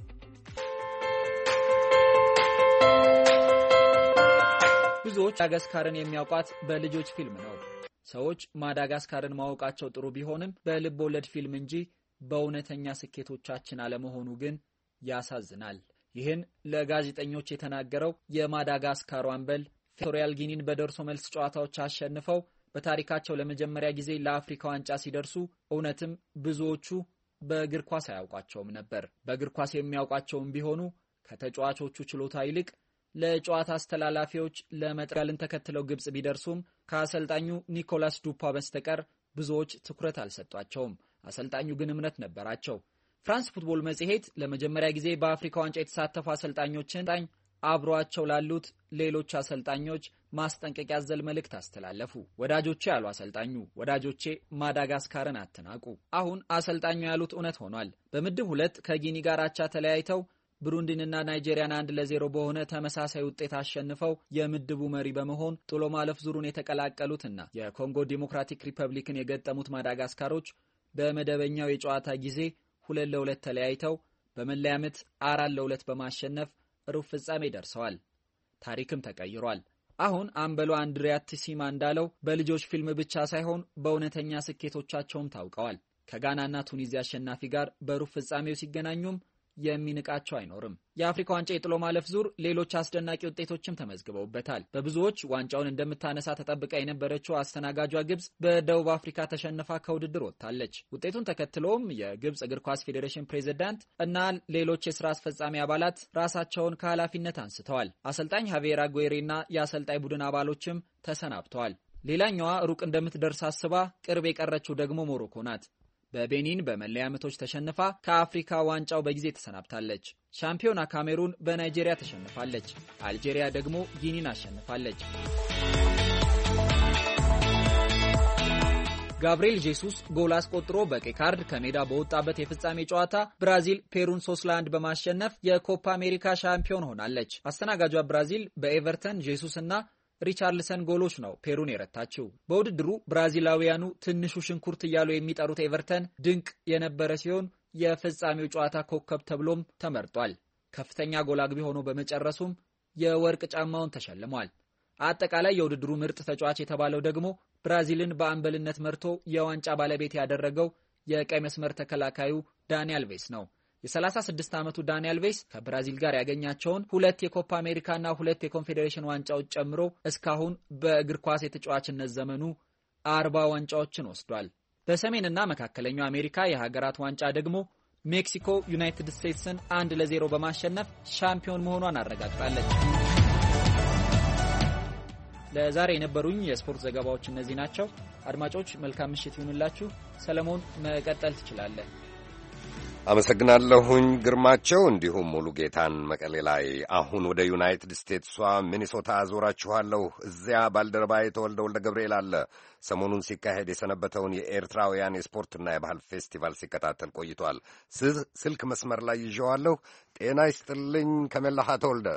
S12: ብዙዎች ማዳጋስካርን የሚያውቋት በልጆች ፊልም ነው። ሰዎች ማዳጋስካርን ማወቃቸው ጥሩ ቢሆንም በልብ ወለድ ፊልም እንጂ በእውነተኛ ስኬቶቻችን አለመሆኑ ግን ያሳዝናል። ይህን ለጋዜጠኞች የተናገረው የማዳጋስካሩ አምበል ኢኳቶሪያል ጊኒን በደርሶ መልስ ጨዋታዎች አሸንፈው በታሪካቸው ለመጀመሪያ ጊዜ ለአፍሪካ ዋንጫ ሲደርሱ እውነትም ብዙዎቹ በእግር ኳስ አያውቋቸውም ነበር። በእግር ኳስ የሚያውቋቸውም ቢሆኑ ከተጫዋቾቹ ችሎታ ይልቅ ለጨዋታ አስተላላፊዎች ለመጥራልን ተከትለው ግብጽ ቢደርሱም ከአሰልጣኙ ኒኮላስ ዱፓ በስተቀር ብዙዎች ትኩረት አልሰጧቸውም። አሰልጣኙ ግን እምነት ነበራቸው። ፍራንስ ፉትቦል መጽሔት ለመጀመሪያ ጊዜ በአፍሪካ ዋንጫ የተሳተፉ አሰልጣኞችን አብሯቸው ላሉት ሌሎች አሰልጣኞች ማስጠንቀቂያ ያዘለ መልእክት አስተላለፉ። ወዳጆቼ ያሉ አሰልጣኙ፣ ወዳጆቼ ማዳጋስካርን አትናቁ። አሁን አሰልጣኙ ያሉት እውነት ሆኗል። በምድብ 2 ከጊኒ ጋር አቻ ተለያይተው ብሩንዲንና ናይጄሪያን 1-0 በሆነ ተመሳሳይ ውጤት አሸንፈው የምድቡ መሪ በመሆን ጥሎ ማለፍ ዙሩን የተቀላቀሉትና የኮንጎ ዲሞክራቲክ ሪፐብሊክን የገጠሙት ማዳጋስካሮች በመደበኛው የጨዋታ ጊዜ 2-2 ተለያይተው በመለያ ምት 4-2 በማሸነፍ ሩብ ፍጻሜ ደርሰዋል። ታሪክም ተቀይሯል። አሁን አምበሉ አንድሪያ ቲሲማ እንዳለው በልጆች ፊልም ብቻ ሳይሆን በእውነተኛ ስኬቶቻቸውም ታውቀዋል። ከጋናና ቱኒዚያ አሸናፊ ጋር በሩብ ፍጻሜው ሲገናኙም የሚንቃቸው አይኖርም። የአፍሪካ ዋንጫ የጥሎ ማለፍ ዙር ሌሎች አስደናቂ ውጤቶችም ተመዝግበውበታል። በብዙዎች ዋንጫውን እንደምታነሳ ተጠብቃ የነበረችው አስተናጋጇ ግብጽ በደቡብ አፍሪካ ተሸንፋ ከውድድር ወጥታለች። ውጤቱን ተከትሎም የግብጽ እግር ኳስ ፌዴሬሽን ፕሬዝዳንት እና ሌሎች የሥራ አስፈጻሚ አባላት ራሳቸውን ከኃላፊነት አንስተዋል። አሰልጣኝ ሃቬራ ጉዌሬና የአሰልጣኝ ቡድን አባሎችም ተሰናብተዋል። ሌላኛዋ ሩቅ እንደምትደርስ አስባ ቅርብ የቀረችው ደግሞ ሞሮኮ ናት። በቤኒን በመለያ ምቶች ተሸንፋ ከአፍሪካ ዋንጫው በጊዜ ተሰናብታለች። ሻምፒዮና ካሜሩን በናይጄሪያ ተሸንፋለች። አልጄሪያ ደግሞ ጊኒን አሸንፋለች። ጋብሪኤል ጄሱስ ጎል አስቆጥሮ በቀይ ካርድ ከሜዳ በወጣበት የፍጻሜ ጨዋታ ብራዚል ፔሩን 3-1 በማሸነፍ የኮፓ አሜሪካ ሻምፒዮን ሆናለች። አስተናጋጇ ብራዚል በኤቨርተን ጄሱስ እና ሪቻርልሰን ጎሎች ነው ፔሩን የረታችው። በውድድሩ ብራዚላውያኑ ትንሹ ሽንኩርት እያሉ የሚጠሩት ኤቨርተን ድንቅ የነበረ ሲሆን የፍጻሜው ጨዋታ ኮከብ ተብሎም ተመርጧል። ከፍተኛ ጎል አግቢ ሆኖ በመጨረሱም የወርቅ ጫማውን ተሸልሟል። አጠቃላይ የውድድሩ ምርጥ ተጫዋች የተባለው ደግሞ ብራዚልን በአምበልነት መርቶ የዋንጫ ባለቤት ያደረገው የቀይ መስመር ተከላካዩ ዳኒ አልቬስ ነው። የ36 ዓመቱ ዳኒ አልቬስ ከብራዚል ጋር ያገኛቸውን 2 የኮፓ አሜሪካና 2 የኮንፌዴሬሽን ዋንጫዎች ጨምሮ እስካሁን በእግር ኳስ የተጫዋችነት ዘመኑ 40 ዋንጫዎችን ወስዷል። በሰሜንና መካከለኛው አሜሪካ የሀገራት ዋንጫ ደግሞ ሜክሲኮ ዩናይትድ ስቴትስን 1-0 በማሸነፍ ሻምፒዮን መሆኗን አረጋግጣለች። ለዛሬ የነበሩኝ የስፖርት ዘገባዎች እነዚህ ናቸው። አድማጮች መልካም ምሽት ይሁንላችሁ። ሰለሞን መቀጠል ትችላለህ።
S2: አመሰግናለሁኝ ግርማቸው፣ እንዲሁም ሙሉ ጌታን መቀሌ ላይ። አሁን ወደ ዩናይትድ ስቴትሷ ሚኒሶታ አዞራችኋለሁ። እዚያ ባልደረባዬ ተወልደ ወልደ ገብርኤል አለ። ሰሞኑን ሲካሄድ የሰነበተውን የኤርትራውያን የስፖርትና የባህል ፌስቲቫል ሲከታተል ቆይቷል። ስልክ መስመር ላይ ይዤዋለሁ። ጤና ይስጥልኝ ከመላሃ ተወልደ።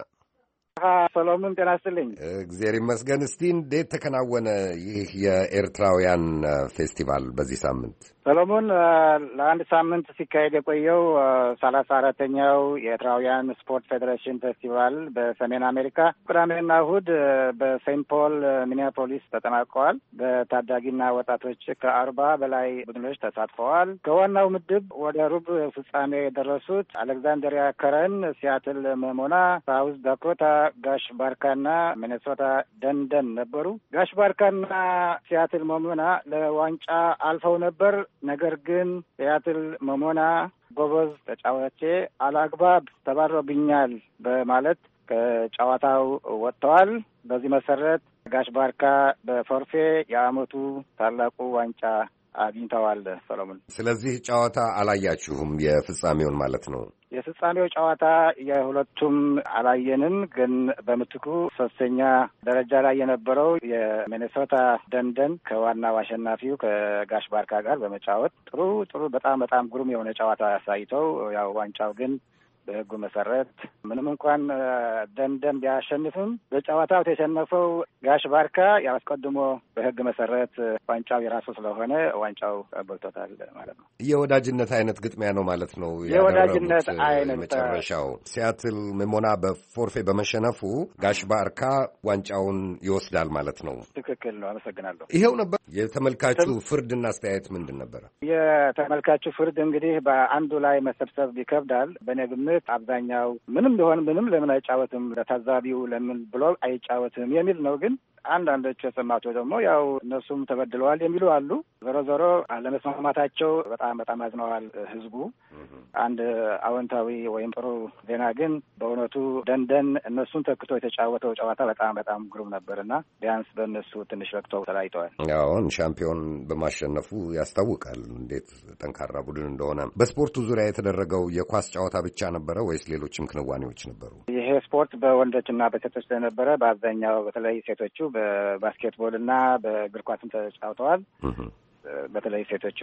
S15: ሰሎሞን ጤና ይስጥልኝ።
S2: እግዚአብሔር ይመስገን። እስቲ እንዴት ተከናወነ ይህ የኤርትራውያን ፌስቲቫል በዚህ ሳምንት?
S15: ሰሎሞን ለአንድ ሳምንት ሲካሄድ የቆየው 34ኛው የኤርትራውያን ስፖርት ፌዴሬሽን ፌስቲቫል በሰሜን አሜሪካ ቅዳሜና እሁድ በሴንት ፖል ሚኒያፖሊስ ተጠናቀዋል። በታዳጊና ወጣቶች ከ40 በላይ ቡድኖች ተሳትፈዋል። ከዋናው ምድብ ወደ ሩብ ፍጻሜ የደረሱት አሌክዛንድሪያ ከረን፣ ሲያትል መሞና፣ ሳውዝ ዳኮታ ጋሽ ባርካና ሚኔሶታ ደንደን ነበሩ። ጋሽ ባርካና ሲያትል መሞና ለዋንጫ አልፈው ነበር። ነገር ግን ሲያትል መሞና ጎበዝ ተጫዋቼ አላግባብ ተባረብኛል በማለት ከጨዋታው ወጥተዋል። በዚህ መሰረት ጋሽ ባርካ በፎርፌ የዓመቱ ታላቁ ዋንጫ አግኝተዋል። ሰሎሞን፣
S2: ስለዚህ ጨዋታ አላያችሁም? የፍጻሜውን ማለት ነው።
S15: የፍጻሜው ጨዋታ የሁለቱም አላየንም። ግን በምትኩ ሶስተኛ ደረጃ ላይ የነበረው የሚኔሶታ ደንደን ከዋናው አሸናፊው ከጋሽ ባርካ ጋር በመጫወት ጥሩ በጣም ግሩም የሆነ ጨዋታ አሳይተው ያው ዋንጫው ግን በሕጉ መሰረት ምንም እንኳን ደንደን ቢያሸንፍም በጨዋታው የተሸነፈው ጋሽ ባርካ ያስቀድሞ በሕግ መሰረት ዋንጫው የራሱ ስለሆነ ዋንጫው በልቶታል ማለት ነው።
S2: የወዳጅነት አይነት ግጥሚያ ነው ማለት ነው።
S15: የወዳጅነት አይነት
S2: መጨረሻው ሲያትል መሞና በፎርፌ በመሸነፉ ጋሽ ባርካ ዋንጫውን ይወስዳል ማለት ነው።
S15: ትክክል ነው። አመሰግናለሁ።
S2: ይኸው ነበር። የተመልካቹ ፍርድና አስተያየት ምንድን ነበረ?
S15: የተመልካቹ ፍርድ እንግዲህ በአንዱ ላይ መሰብሰብ ይከብዳል። በእኔ ግምት አብዛኛው ምንም ቢሆን ምንም ለምን አይጫወትም፣ ለታዛቢው ለምን ብሎ አይጫወትም የሚል ነው። ግን አንዳንዶቹ የሰማቸው ደግሞ ያው እነሱም ተበድለዋል የሚሉ አሉ። ዞሮ አለመስማማታቸው በጣም አዝነዋል ህዝቡ። አንድ አዎንታዊ ወይም ጥሩ ዜና ግን በእውነቱ ደንደን እነሱን ተክቶ የተጫወተው ጨዋታ በጣም ግሩም ነበርና ቢያንስ በእነሱ ትንሽ ረክተው ተለያይተዋል።
S2: አሁን ሻምፒዮን በማሸነፉ ያስታውቃል እንዴት ጠንካራ ቡድን እንደሆነ። በስፖርቱ ዙሪያ የተደረገው የኳስ ጨዋታ ብቻ ነበረ ወይስ ሌሎችም ክንዋኔዎች ነበሩ?
S15: ይሄ ስፖርት በወንዶችና በሴቶች ስለነበረ በአብዛኛው በተለይ ሴቶቹ በባስኬትቦል እና በእግር ኳስም ተጫውተዋል። በተለይ ሴቶቹ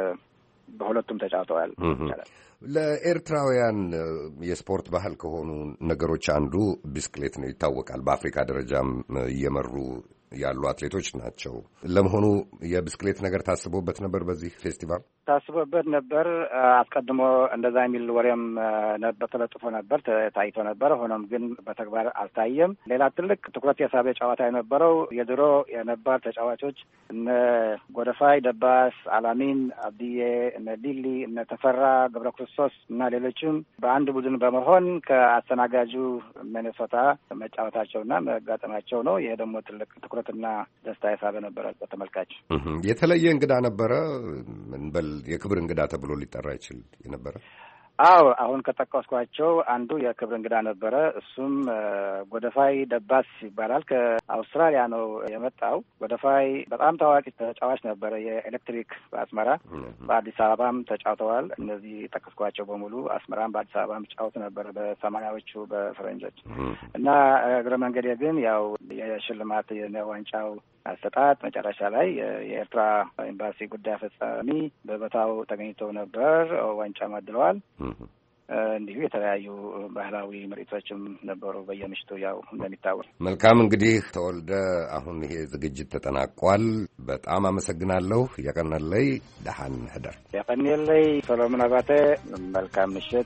S15: በሁለቱም ተጫውተዋል ይቻላል።
S2: ለኤርትራውያን የስፖርት ባህል ከሆኑ ነገሮች አንዱ ቢስክሌት ነው፣ ይታወቃል። በአፍሪካ ደረጃም እየመሩ ያሉ አትሌቶች ናቸው። ለመሆኑ የብስክሌት ነገር ታስቦበት ነበር? በዚህ ፌስቲቫል
S15: ታስቦበት ነበር። አስቀድሞ እንደዛ የሚል ወሬም ነበር፣ ተለጥፎ ነበር፣ ታይቶ ነበር። ሆኖም ግን በተግባር አልታየም። ሌላ ትልቅ ትኩረት የሳበ ጨዋታ የነበረው የድሮ የነባር ተጫዋቾች እነ ጎደፋይ ደባስ፣ አላሚን አብድዬ፣ እነ ዲሊ፣ እነ ተፈራ ገብረ ክርስቶስ እና ሌሎችም በአንድ ቡድን በመሆን ከአስተናጋጁ ሚኔሶታ መጫወታቸውና መጋጠማቸው ነው። ይሄ ደግሞ ትልቅ ትኩረትና ደስታ የሳበ ነበረ በተመልካች።
S2: የተለየ እንግዳ ነበረ። የክብር እንግዳ ተብሎ ሊጠራ ይችል የነበረ
S15: አዎ አሁን ከጠቀስኳቸው አንዱ የክብር እንግዳ ነበረ። እሱም ጎደፋይ ደባስ ይባላል። ከአውስትራሊያ ነው የመጣው። ጎደፋይ በጣም ታዋቂ ተጫዋች ነበረ። የኤሌክትሪክ በአስመራ በአዲስ አበባም ተጫውተዋል። እነዚህ የጠቀስኳቸው በሙሉ አስመራም በአዲስ አበባም ጫወቱ ነበረ በሰማንያዎቹ በፈረንጆች እና እግረ መንገዴ ግን ያው የሽልማት የዋንጫው አሰጣጥ መጨረሻ ላይ የኤርትራ ኤምባሲ ጉዳይ አስፈጻሚ በቦታው ተገኝተው ነበር። ዋንጫ አድለዋል። እንዲሁ የተለያዩ ባህላዊ ምርኢቶችም ነበሩ በየምሽቱ ያው እንደሚታወቅ።
S2: መልካም እንግዲህ ተወልደ፣ አሁን ይሄ ዝግጅት ተጠናቋል። በጣም አመሰግናለሁ። ያቀናለይ ደሃን ህደር
S15: ያቀናለይ ሰሎሞን አባተ መልካም ምሽት።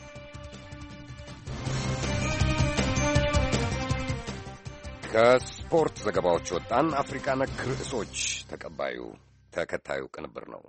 S2: ከስፖርት ዘገባዎች ወጣን። አፍሪካ ነክ ርዕሶች ተከታዩ ቅንብር ነው።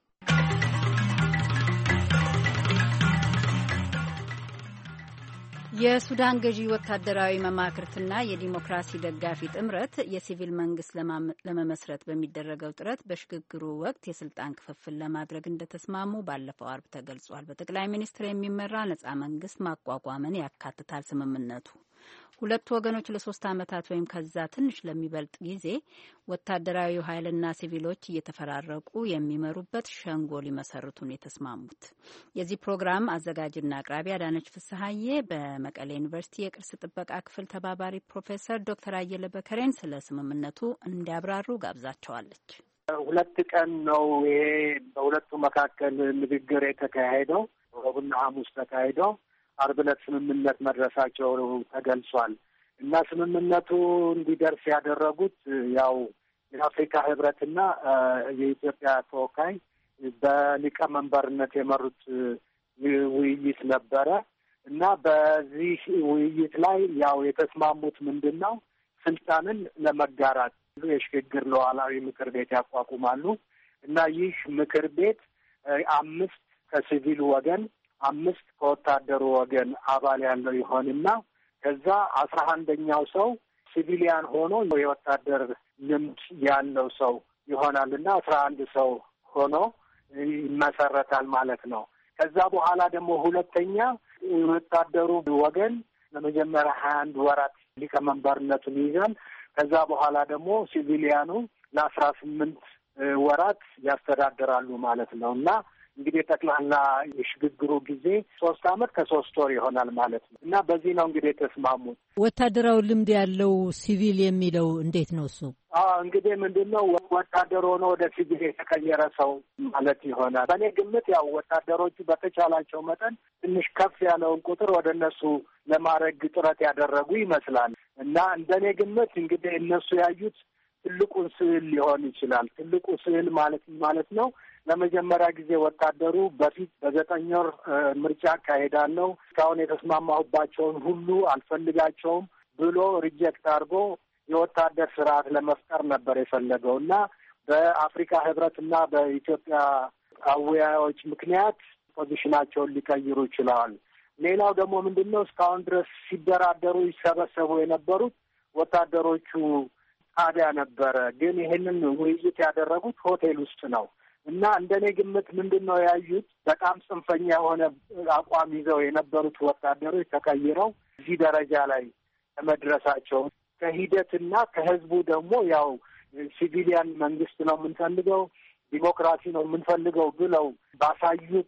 S1: የሱዳን ገዢ ወታደራዊ መማክርትና የዲሞክራሲ ደጋፊ ጥምረት የሲቪል መንግስት ለመመስረት በሚደረገው ጥረት በሽግግሩ ወቅት የስልጣን ክፍፍል ለማድረግ እንደተስማሙ ባለፈው አርብ ተገልጿል። በጠቅላይ ሚኒስትር የሚመራ ነጻ መንግስት ማቋቋምን ያካትታል ስምምነቱ። ሁለቱ ወገኖች ለ3 ዓመታት ወይም ከዛ ትንሽ ለሚበልጥ ጊዜ ወታደራዊ ኃይልና ሲቪሎች እየተፈራረቁ የሚመሩበት ሸንጎ ሊመሰርቱን የተስማሙት። የዚህ ፕሮግራም አዘጋጅና አቅራቢ አዳነች ፍስሐዬ በመቀሌ ዩኒቨርሲቲ የቅርስ ጥበቃ ክፍል ተባባሪ ፕሮፌሰር ዶክተር አየለ በከሬን ስለ ስምምነቱ እንዲያብራሩ ጋብዛቸዋለች።
S16: 2 ቀን ነው ይሄ በሁለቱ መካከል ንግግር የተካሄደው። ረቡዕና ሐሙስ ተካሄደው ዓርብ ዕለት ስምምነት መድረሳቸው ተገልጿል። እና ስምምነቱ እንዲደርስ ያደረጉት ያው የአፍሪካ ህብረትና የኢትዮጵያ ተወካይ በሊቀመንበርነት የመሩት ውይይት ነበረ። እና በዚህ ውይይት ላይ ያው የተስማሙት ምንድን ነው? ስልጣንን ለመጋራት የሽግግር ሉዓላዊ ምክር ቤት ያቋቁማሉ። እና ይህ ምክር ቤት 5 ከሲቪሉ ወገን 5 ከወታደሩ ወገን አባል ያለው ይሆንና ከዛ 11ኛው ሰው ሲቪሊያን ሆኖ የወታደር ልምድ ያለው ሰው ይሆናልና 11 ሰው ሆኖ ይመሰረታል ማለት ነው። ከዛ በኋላ ደግሞ ሁለተኛ የወታደሩ ወገን ለመጀመሪያ 21 ወራት ሊቀመንበርነቱን ይይዛል። ከዛ በኋላ ደግሞ ሲቪሊያኑ ለ18 ወራት ያስተዳድራሉ ማለት ነው። እና እንግዲህ ጠቅላላ የሽግግሩ ጊዜ 3 ዓመት ከ3 ወር ይሆናል ማለት ነው። እና በዚህ ነው እንግዲህ የተስማሙት።
S6: ወታደራዊ ልምድ ያለው ሲቪል የሚለው እንዴት ነው እሱ?
S16: እንግዲህ ምንድን ነው ወታደር ሆኖ ወደ ሲቪል የተቀየረ ሰው ማለት ይሆናል። በእኔ ግምት ያው ወታደሮቹ በተቻላቸው መጠን ትንሽ ከፍ ያለውን ቁጥር ወደ እነሱ ለማድረግ ጥረት ያደረጉ ይመስላል። እና እንደኔ ግምት እንግዲህ እነሱ ያዩት ትልቁን ስዕል ሊሆን ይችላል። ትልቁ ስዕል ማለት ነው ለመጀመሪያ ጊዜ ወታደሩ በፊት በ9 ወር ምርጫ አካሄዳለሁ፣ እስካሁን የተስማማሁባቸውን ሁሉ አልፈልጋቸውም ብሎ ሪጀክት አድርጎ የወታደር ስርዓት ለመፍጠር ነበር የፈለገው እና በአፍሪካ ህብረትና በኢትዮጵያ አወያዮች ምክንያት ፖዚሽናቸውን ሊቀይሩ ይችላል። ሌላው ደግሞ ምንድን ነው እስካሁን ድረስ ሲደራደሩ ይሰበሰቡ የነበሩት ወታደሮቹ ጣቢያ ነበረ። ግን ይህንን ውይይት ያደረጉት ሆቴል ውስጥ ነው። እና እንደኔ ግምት ምንድን ነው ያዩት በጣም ጽንፈኛ የሆነ አቋም ይዘው የነበሩት ወታደሮች ተቀይረው እዚህ ደረጃ ላይ ለመድረሳቸው ከሂደትና ከህዝቡ ደግሞ ያው ሲቪሊያን መንግስት ነው የምንፈልገው፣ ዲሞክራሲ ነው የምንፈልገው ብለው ባሳዩት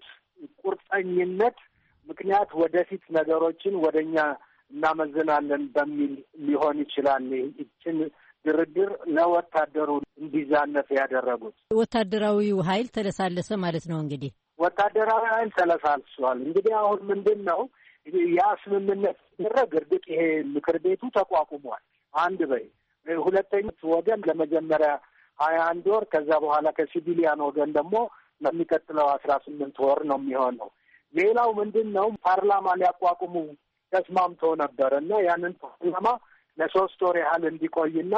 S16: ቁርጠኝነት ምክንያት ወደፊት ነገሮችን ወደኛ እናመዝናለን በሚል ሊሆን ይችላል ይችን ድርድር ለወታደሩ እንዲዛነፍ ያደረጉት።
S6: ወታደራዊው ኃይል ተለሳለሰ ማለት ነው። እንግዲህ
S16: ወታደራዊ ኃይል ተለሳልሷል። እንግዲህ አሁን ምንድን ነው ያ ስምምነት ሲደረግ እርግጥ ይሄ ምክር ቤቱ ተቋቁሟል። አንድ ሁለተኛ ወገን ለመጀመሪያ 21 ወር ከዛ በኋላ ከሲቪሊያን ወገን ደግሞ ለሚቀጥለው 18 ወር ነው የሚሆነው። ሌላው ምንድን ነው ፓርላማ ሊያቋቁሙ ተስማምቶ ነበር እና ያንን ፓርላማ ለ3 ወር ያህል እንዲቆይና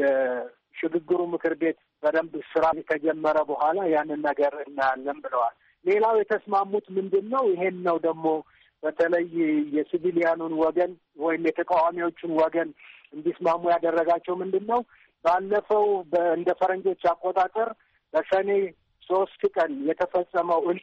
S16: የሽግግሩ ምክር ቤት በደንብ ስራ ከጀመረ በኋላ ያንን ነገር እናያለን ብለዋል። ሌላው የተስማሙት ምንድን ነው ይሄን ነው ደግሞ በተለይ የሲቪሊያኑን ወገን ወይም የተቃዋሚዎቹን ወገን እንዲስማሙ ያደረጋቸው ምንድን ነው ባለፈው እንደ ፈረንጆች አቆጣጠር በሰኔ 3 ቀን የተፈጸመው እልቂት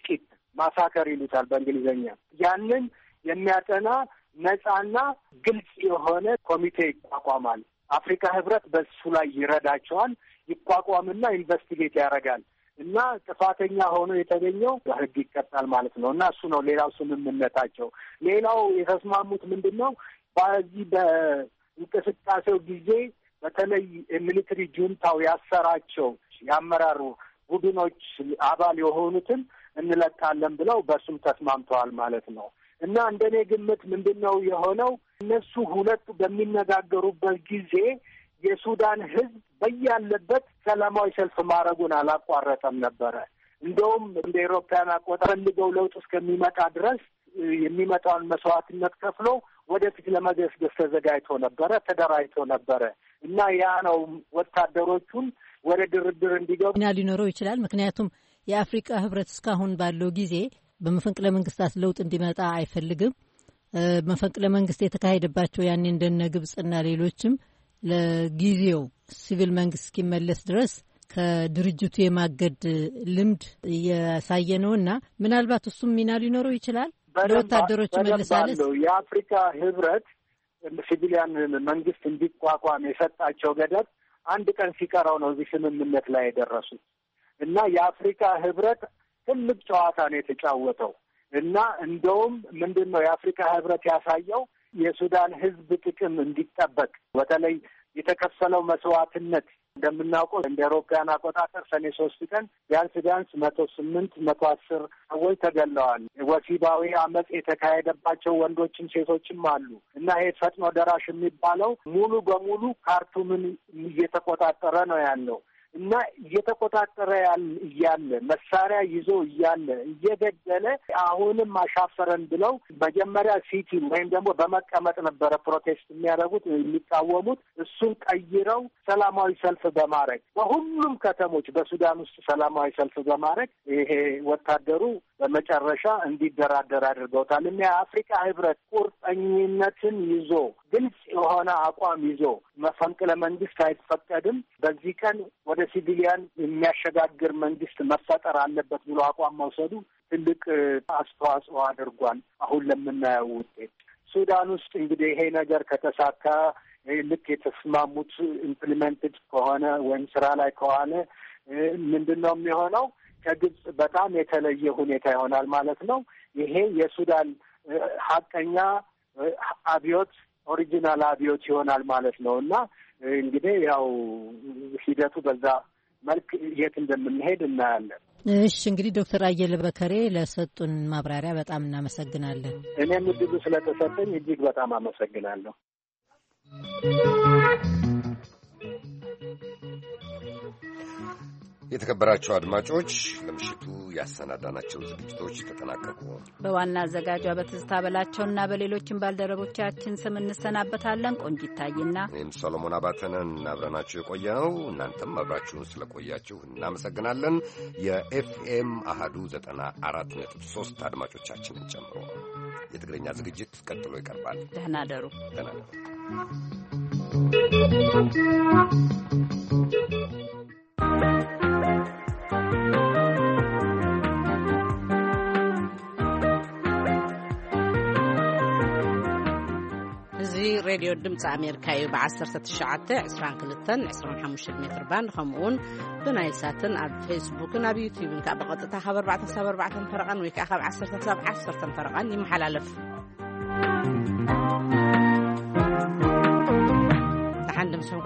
S16: ማሳከር ይሉታል በእንግሊዝኛ። ያንን የሚያጠና ነጻና ግልጽ የሆነ ኮሚቴ ይቋቋማል። አፍሪካ ህብረት በሱ ላይ ይረዳቸዋል። ይቋቋምና ኢንቨስቲጌት ያደርጋል እና ጥፋተኛ ሆኖ የተገኘው በህግ ይቀጣል ማለት ነው። እና እሱ ነው ሌላው ስምምነታቸው። ሌላው የተስማሙት ምንድን ነው? በዚህ በእንቅስቃሴው ጊዜ በተለይ ሚሊተሪ ጁንታው ያሰራቸው የአመራሩ ቡድኖች አባል የሆኑትን እንለቃለን ብለው በሱም ተስማምተዋል ማለት ነው። እና እንደኔ ግምት ምንድን ነው የሆነው? እነሱ ሁለቱ በሚነጋገሩበት ጊዜ የሱዳን ህዝብ በያለበት ሰላማዊ ሰልፍ ማድረጉን አላቋረጠም ነበረ። እንደውም እንደ ኤሮፓያን አቆጣጠር ፈልገው ለውጥ እስከሚመጣ ድረስ የሚመጣውን መስዋዕትነት ከፍሎ ወደፊት ለመገስገስ ተዘጋጅቶ ነበረ፣ ተደራጅቶ ነበረ። እና ያ ነው ወታደሮቹን ወደ ድርድር እንዲገቡ
S6: ሊኖረው ይችላል። ምክንያቱም የአፍሪካ ህብረት እስካሁን ባለው ጊዜ በመፈንቅለ መንግስታት ለውጥ እንዲመጣ አይፈልግም። መፈንቅለ መንግስት የተካሄደባቸው ያኔ እንደነ ግብጽና ሌሎችም ለጊዜው ሲቪል መንግስት እስኪመለስ ድረስ ከድርጅቱ የማገድ ልምድ እያሳየ ነውና ምናልባት እሱም ሚና ሊኖረው ይችላል። ለወታደሮች መልሳለስ
S16: የአፍሪካ ህብረት ሲቪሊያን መንግስት እንዲቋቋም የሰጣቸው ገደብ አንድ ቀን ሲቀረው ነው እዚህ ስምምነት ላይ የደረሱት እና የአፍሪካ ህብረት ትልቅ ጨዋታ ነው የተጫወተው እና እንደውም ምንድን ነው የአፍሪካ ህብረት ያሳየው የሱዳን ህዝብ ጥቅም እንዲጠበቅ በተለይ የተከፈለው መስዋዕትነት እንደምናውቀው እንደ አውሮፓውያን አቆጣጠር ሰኔ 3 ቀን ቢያንስ 110 ሰዎች ተገለዋል። ወሲባዊ አመጽ የተካሄደባቸው ወንዶችም ሴቶችም አሉ እና ይሄ ፈጥኖ ደራሽ የሚባለው ሙሉ በሙሉ ካርቱምን እየተቆጣጠረ ነው ያለው እና እየተቆጣጠረ እያለ መሳሪያ ይዞ እያለ እየገደለ አሁንም አሻፈረን ብለው መጀመሪያ ሲቲ ወይም ደግሞ በመቀመጥ ነበረ ፕሮቴስት የሚያደርጉት የሚቃወሙት። እሱን ቀይረው ሰላማዊ ሰልፍ በማድረግ በሁሉም ከተሞች በሱዳን ውስጥ ሰላማዊ ሰልፍ በማድረግ ይሄ ወታደሩ በመጨረሻ እንዲደራደር አድርገውታል። እና የአፍሪካ ህብረት ቁርጠኝነትን ይዞ ግልጽ የሆነ አቋም ይዞ መፈንቅለ መንግስት አይፈቀድም፣ በዚህ ቀን ወደ ሲቪሊያን የሚያሸጋግር መንግስት መፈጠር አለበት ብሎ አቋም መውሰዱ ትልቅ አስተዋጽኦ አድርጓል። አሁን ለምናየው ውጤት ሱዳን ውስጥ እንግዲህ ይሄ ነገር ከተሳካ ልክ የተስማሙት ኢምፕሊመንትድ ከሆነ ወይም ስራ ላይ ከዋለ ምንድን ነው የሚሆነው? ከግብጽ በጣም የተለየ ሁኔታ ይሆናል ማለት ነው። ይሄ የሱዳን ሀቀኛ አብዮት ኦሪጂናል አብዮት ይሆናል ማለት ነው እና እንግዲህ ያው ሂደቱ በዛ መልክ የት እንደምንሄድ እናያለን።
S6: እሺ እንግዲህ ዶክተር አየለ በከሬ ለሰጡን ማብራሪያ በጣም እናመሰግናለን።
S16: እኔም እድሉ ስለተሰጠኝ እጅግ በጣም አመሰግናለሁ።
S2: የተከበራቸው አድማጮች ለምሽቱ ያሰናዳናቸው ዝግጅቶች ተጠናቀቁ።
S1: በዋና አዘጋጇ በትዝታ በላቸውና በሌሎችም ባልደረቦቻችን ስም እንሰናበታለን። ቆንጂት ታይና
S2: እኔም ሰሎሞን አባተነን አብረናችሁ የቆየ ነው። እናንተም አብራችሁን ስለቆያችሁ እናመሰግናለን። የኤፍኤም አሃዱ 94.3 አድማጮቻችንን ጨምሮ የትግርኛ ዝግጅት ቀጥሎ ይቀርባል።
S1: ደህና ደሩ።
S2: ደህና ደሩ።
S17: ሬድዮ ድምፂ ኣሜሪካ እዩ ብ1922 ሜትር ባንድ ከምኡውን ብናይል ሳትን ኣብ ፌስቡክን ኣብ ዩቲዩብን ካብ ብቐጥታ ካብ 4-4 ፈረቓን ወይ ከዓ ካብ 10-10 ፈረቓን ይመሓላለፍ።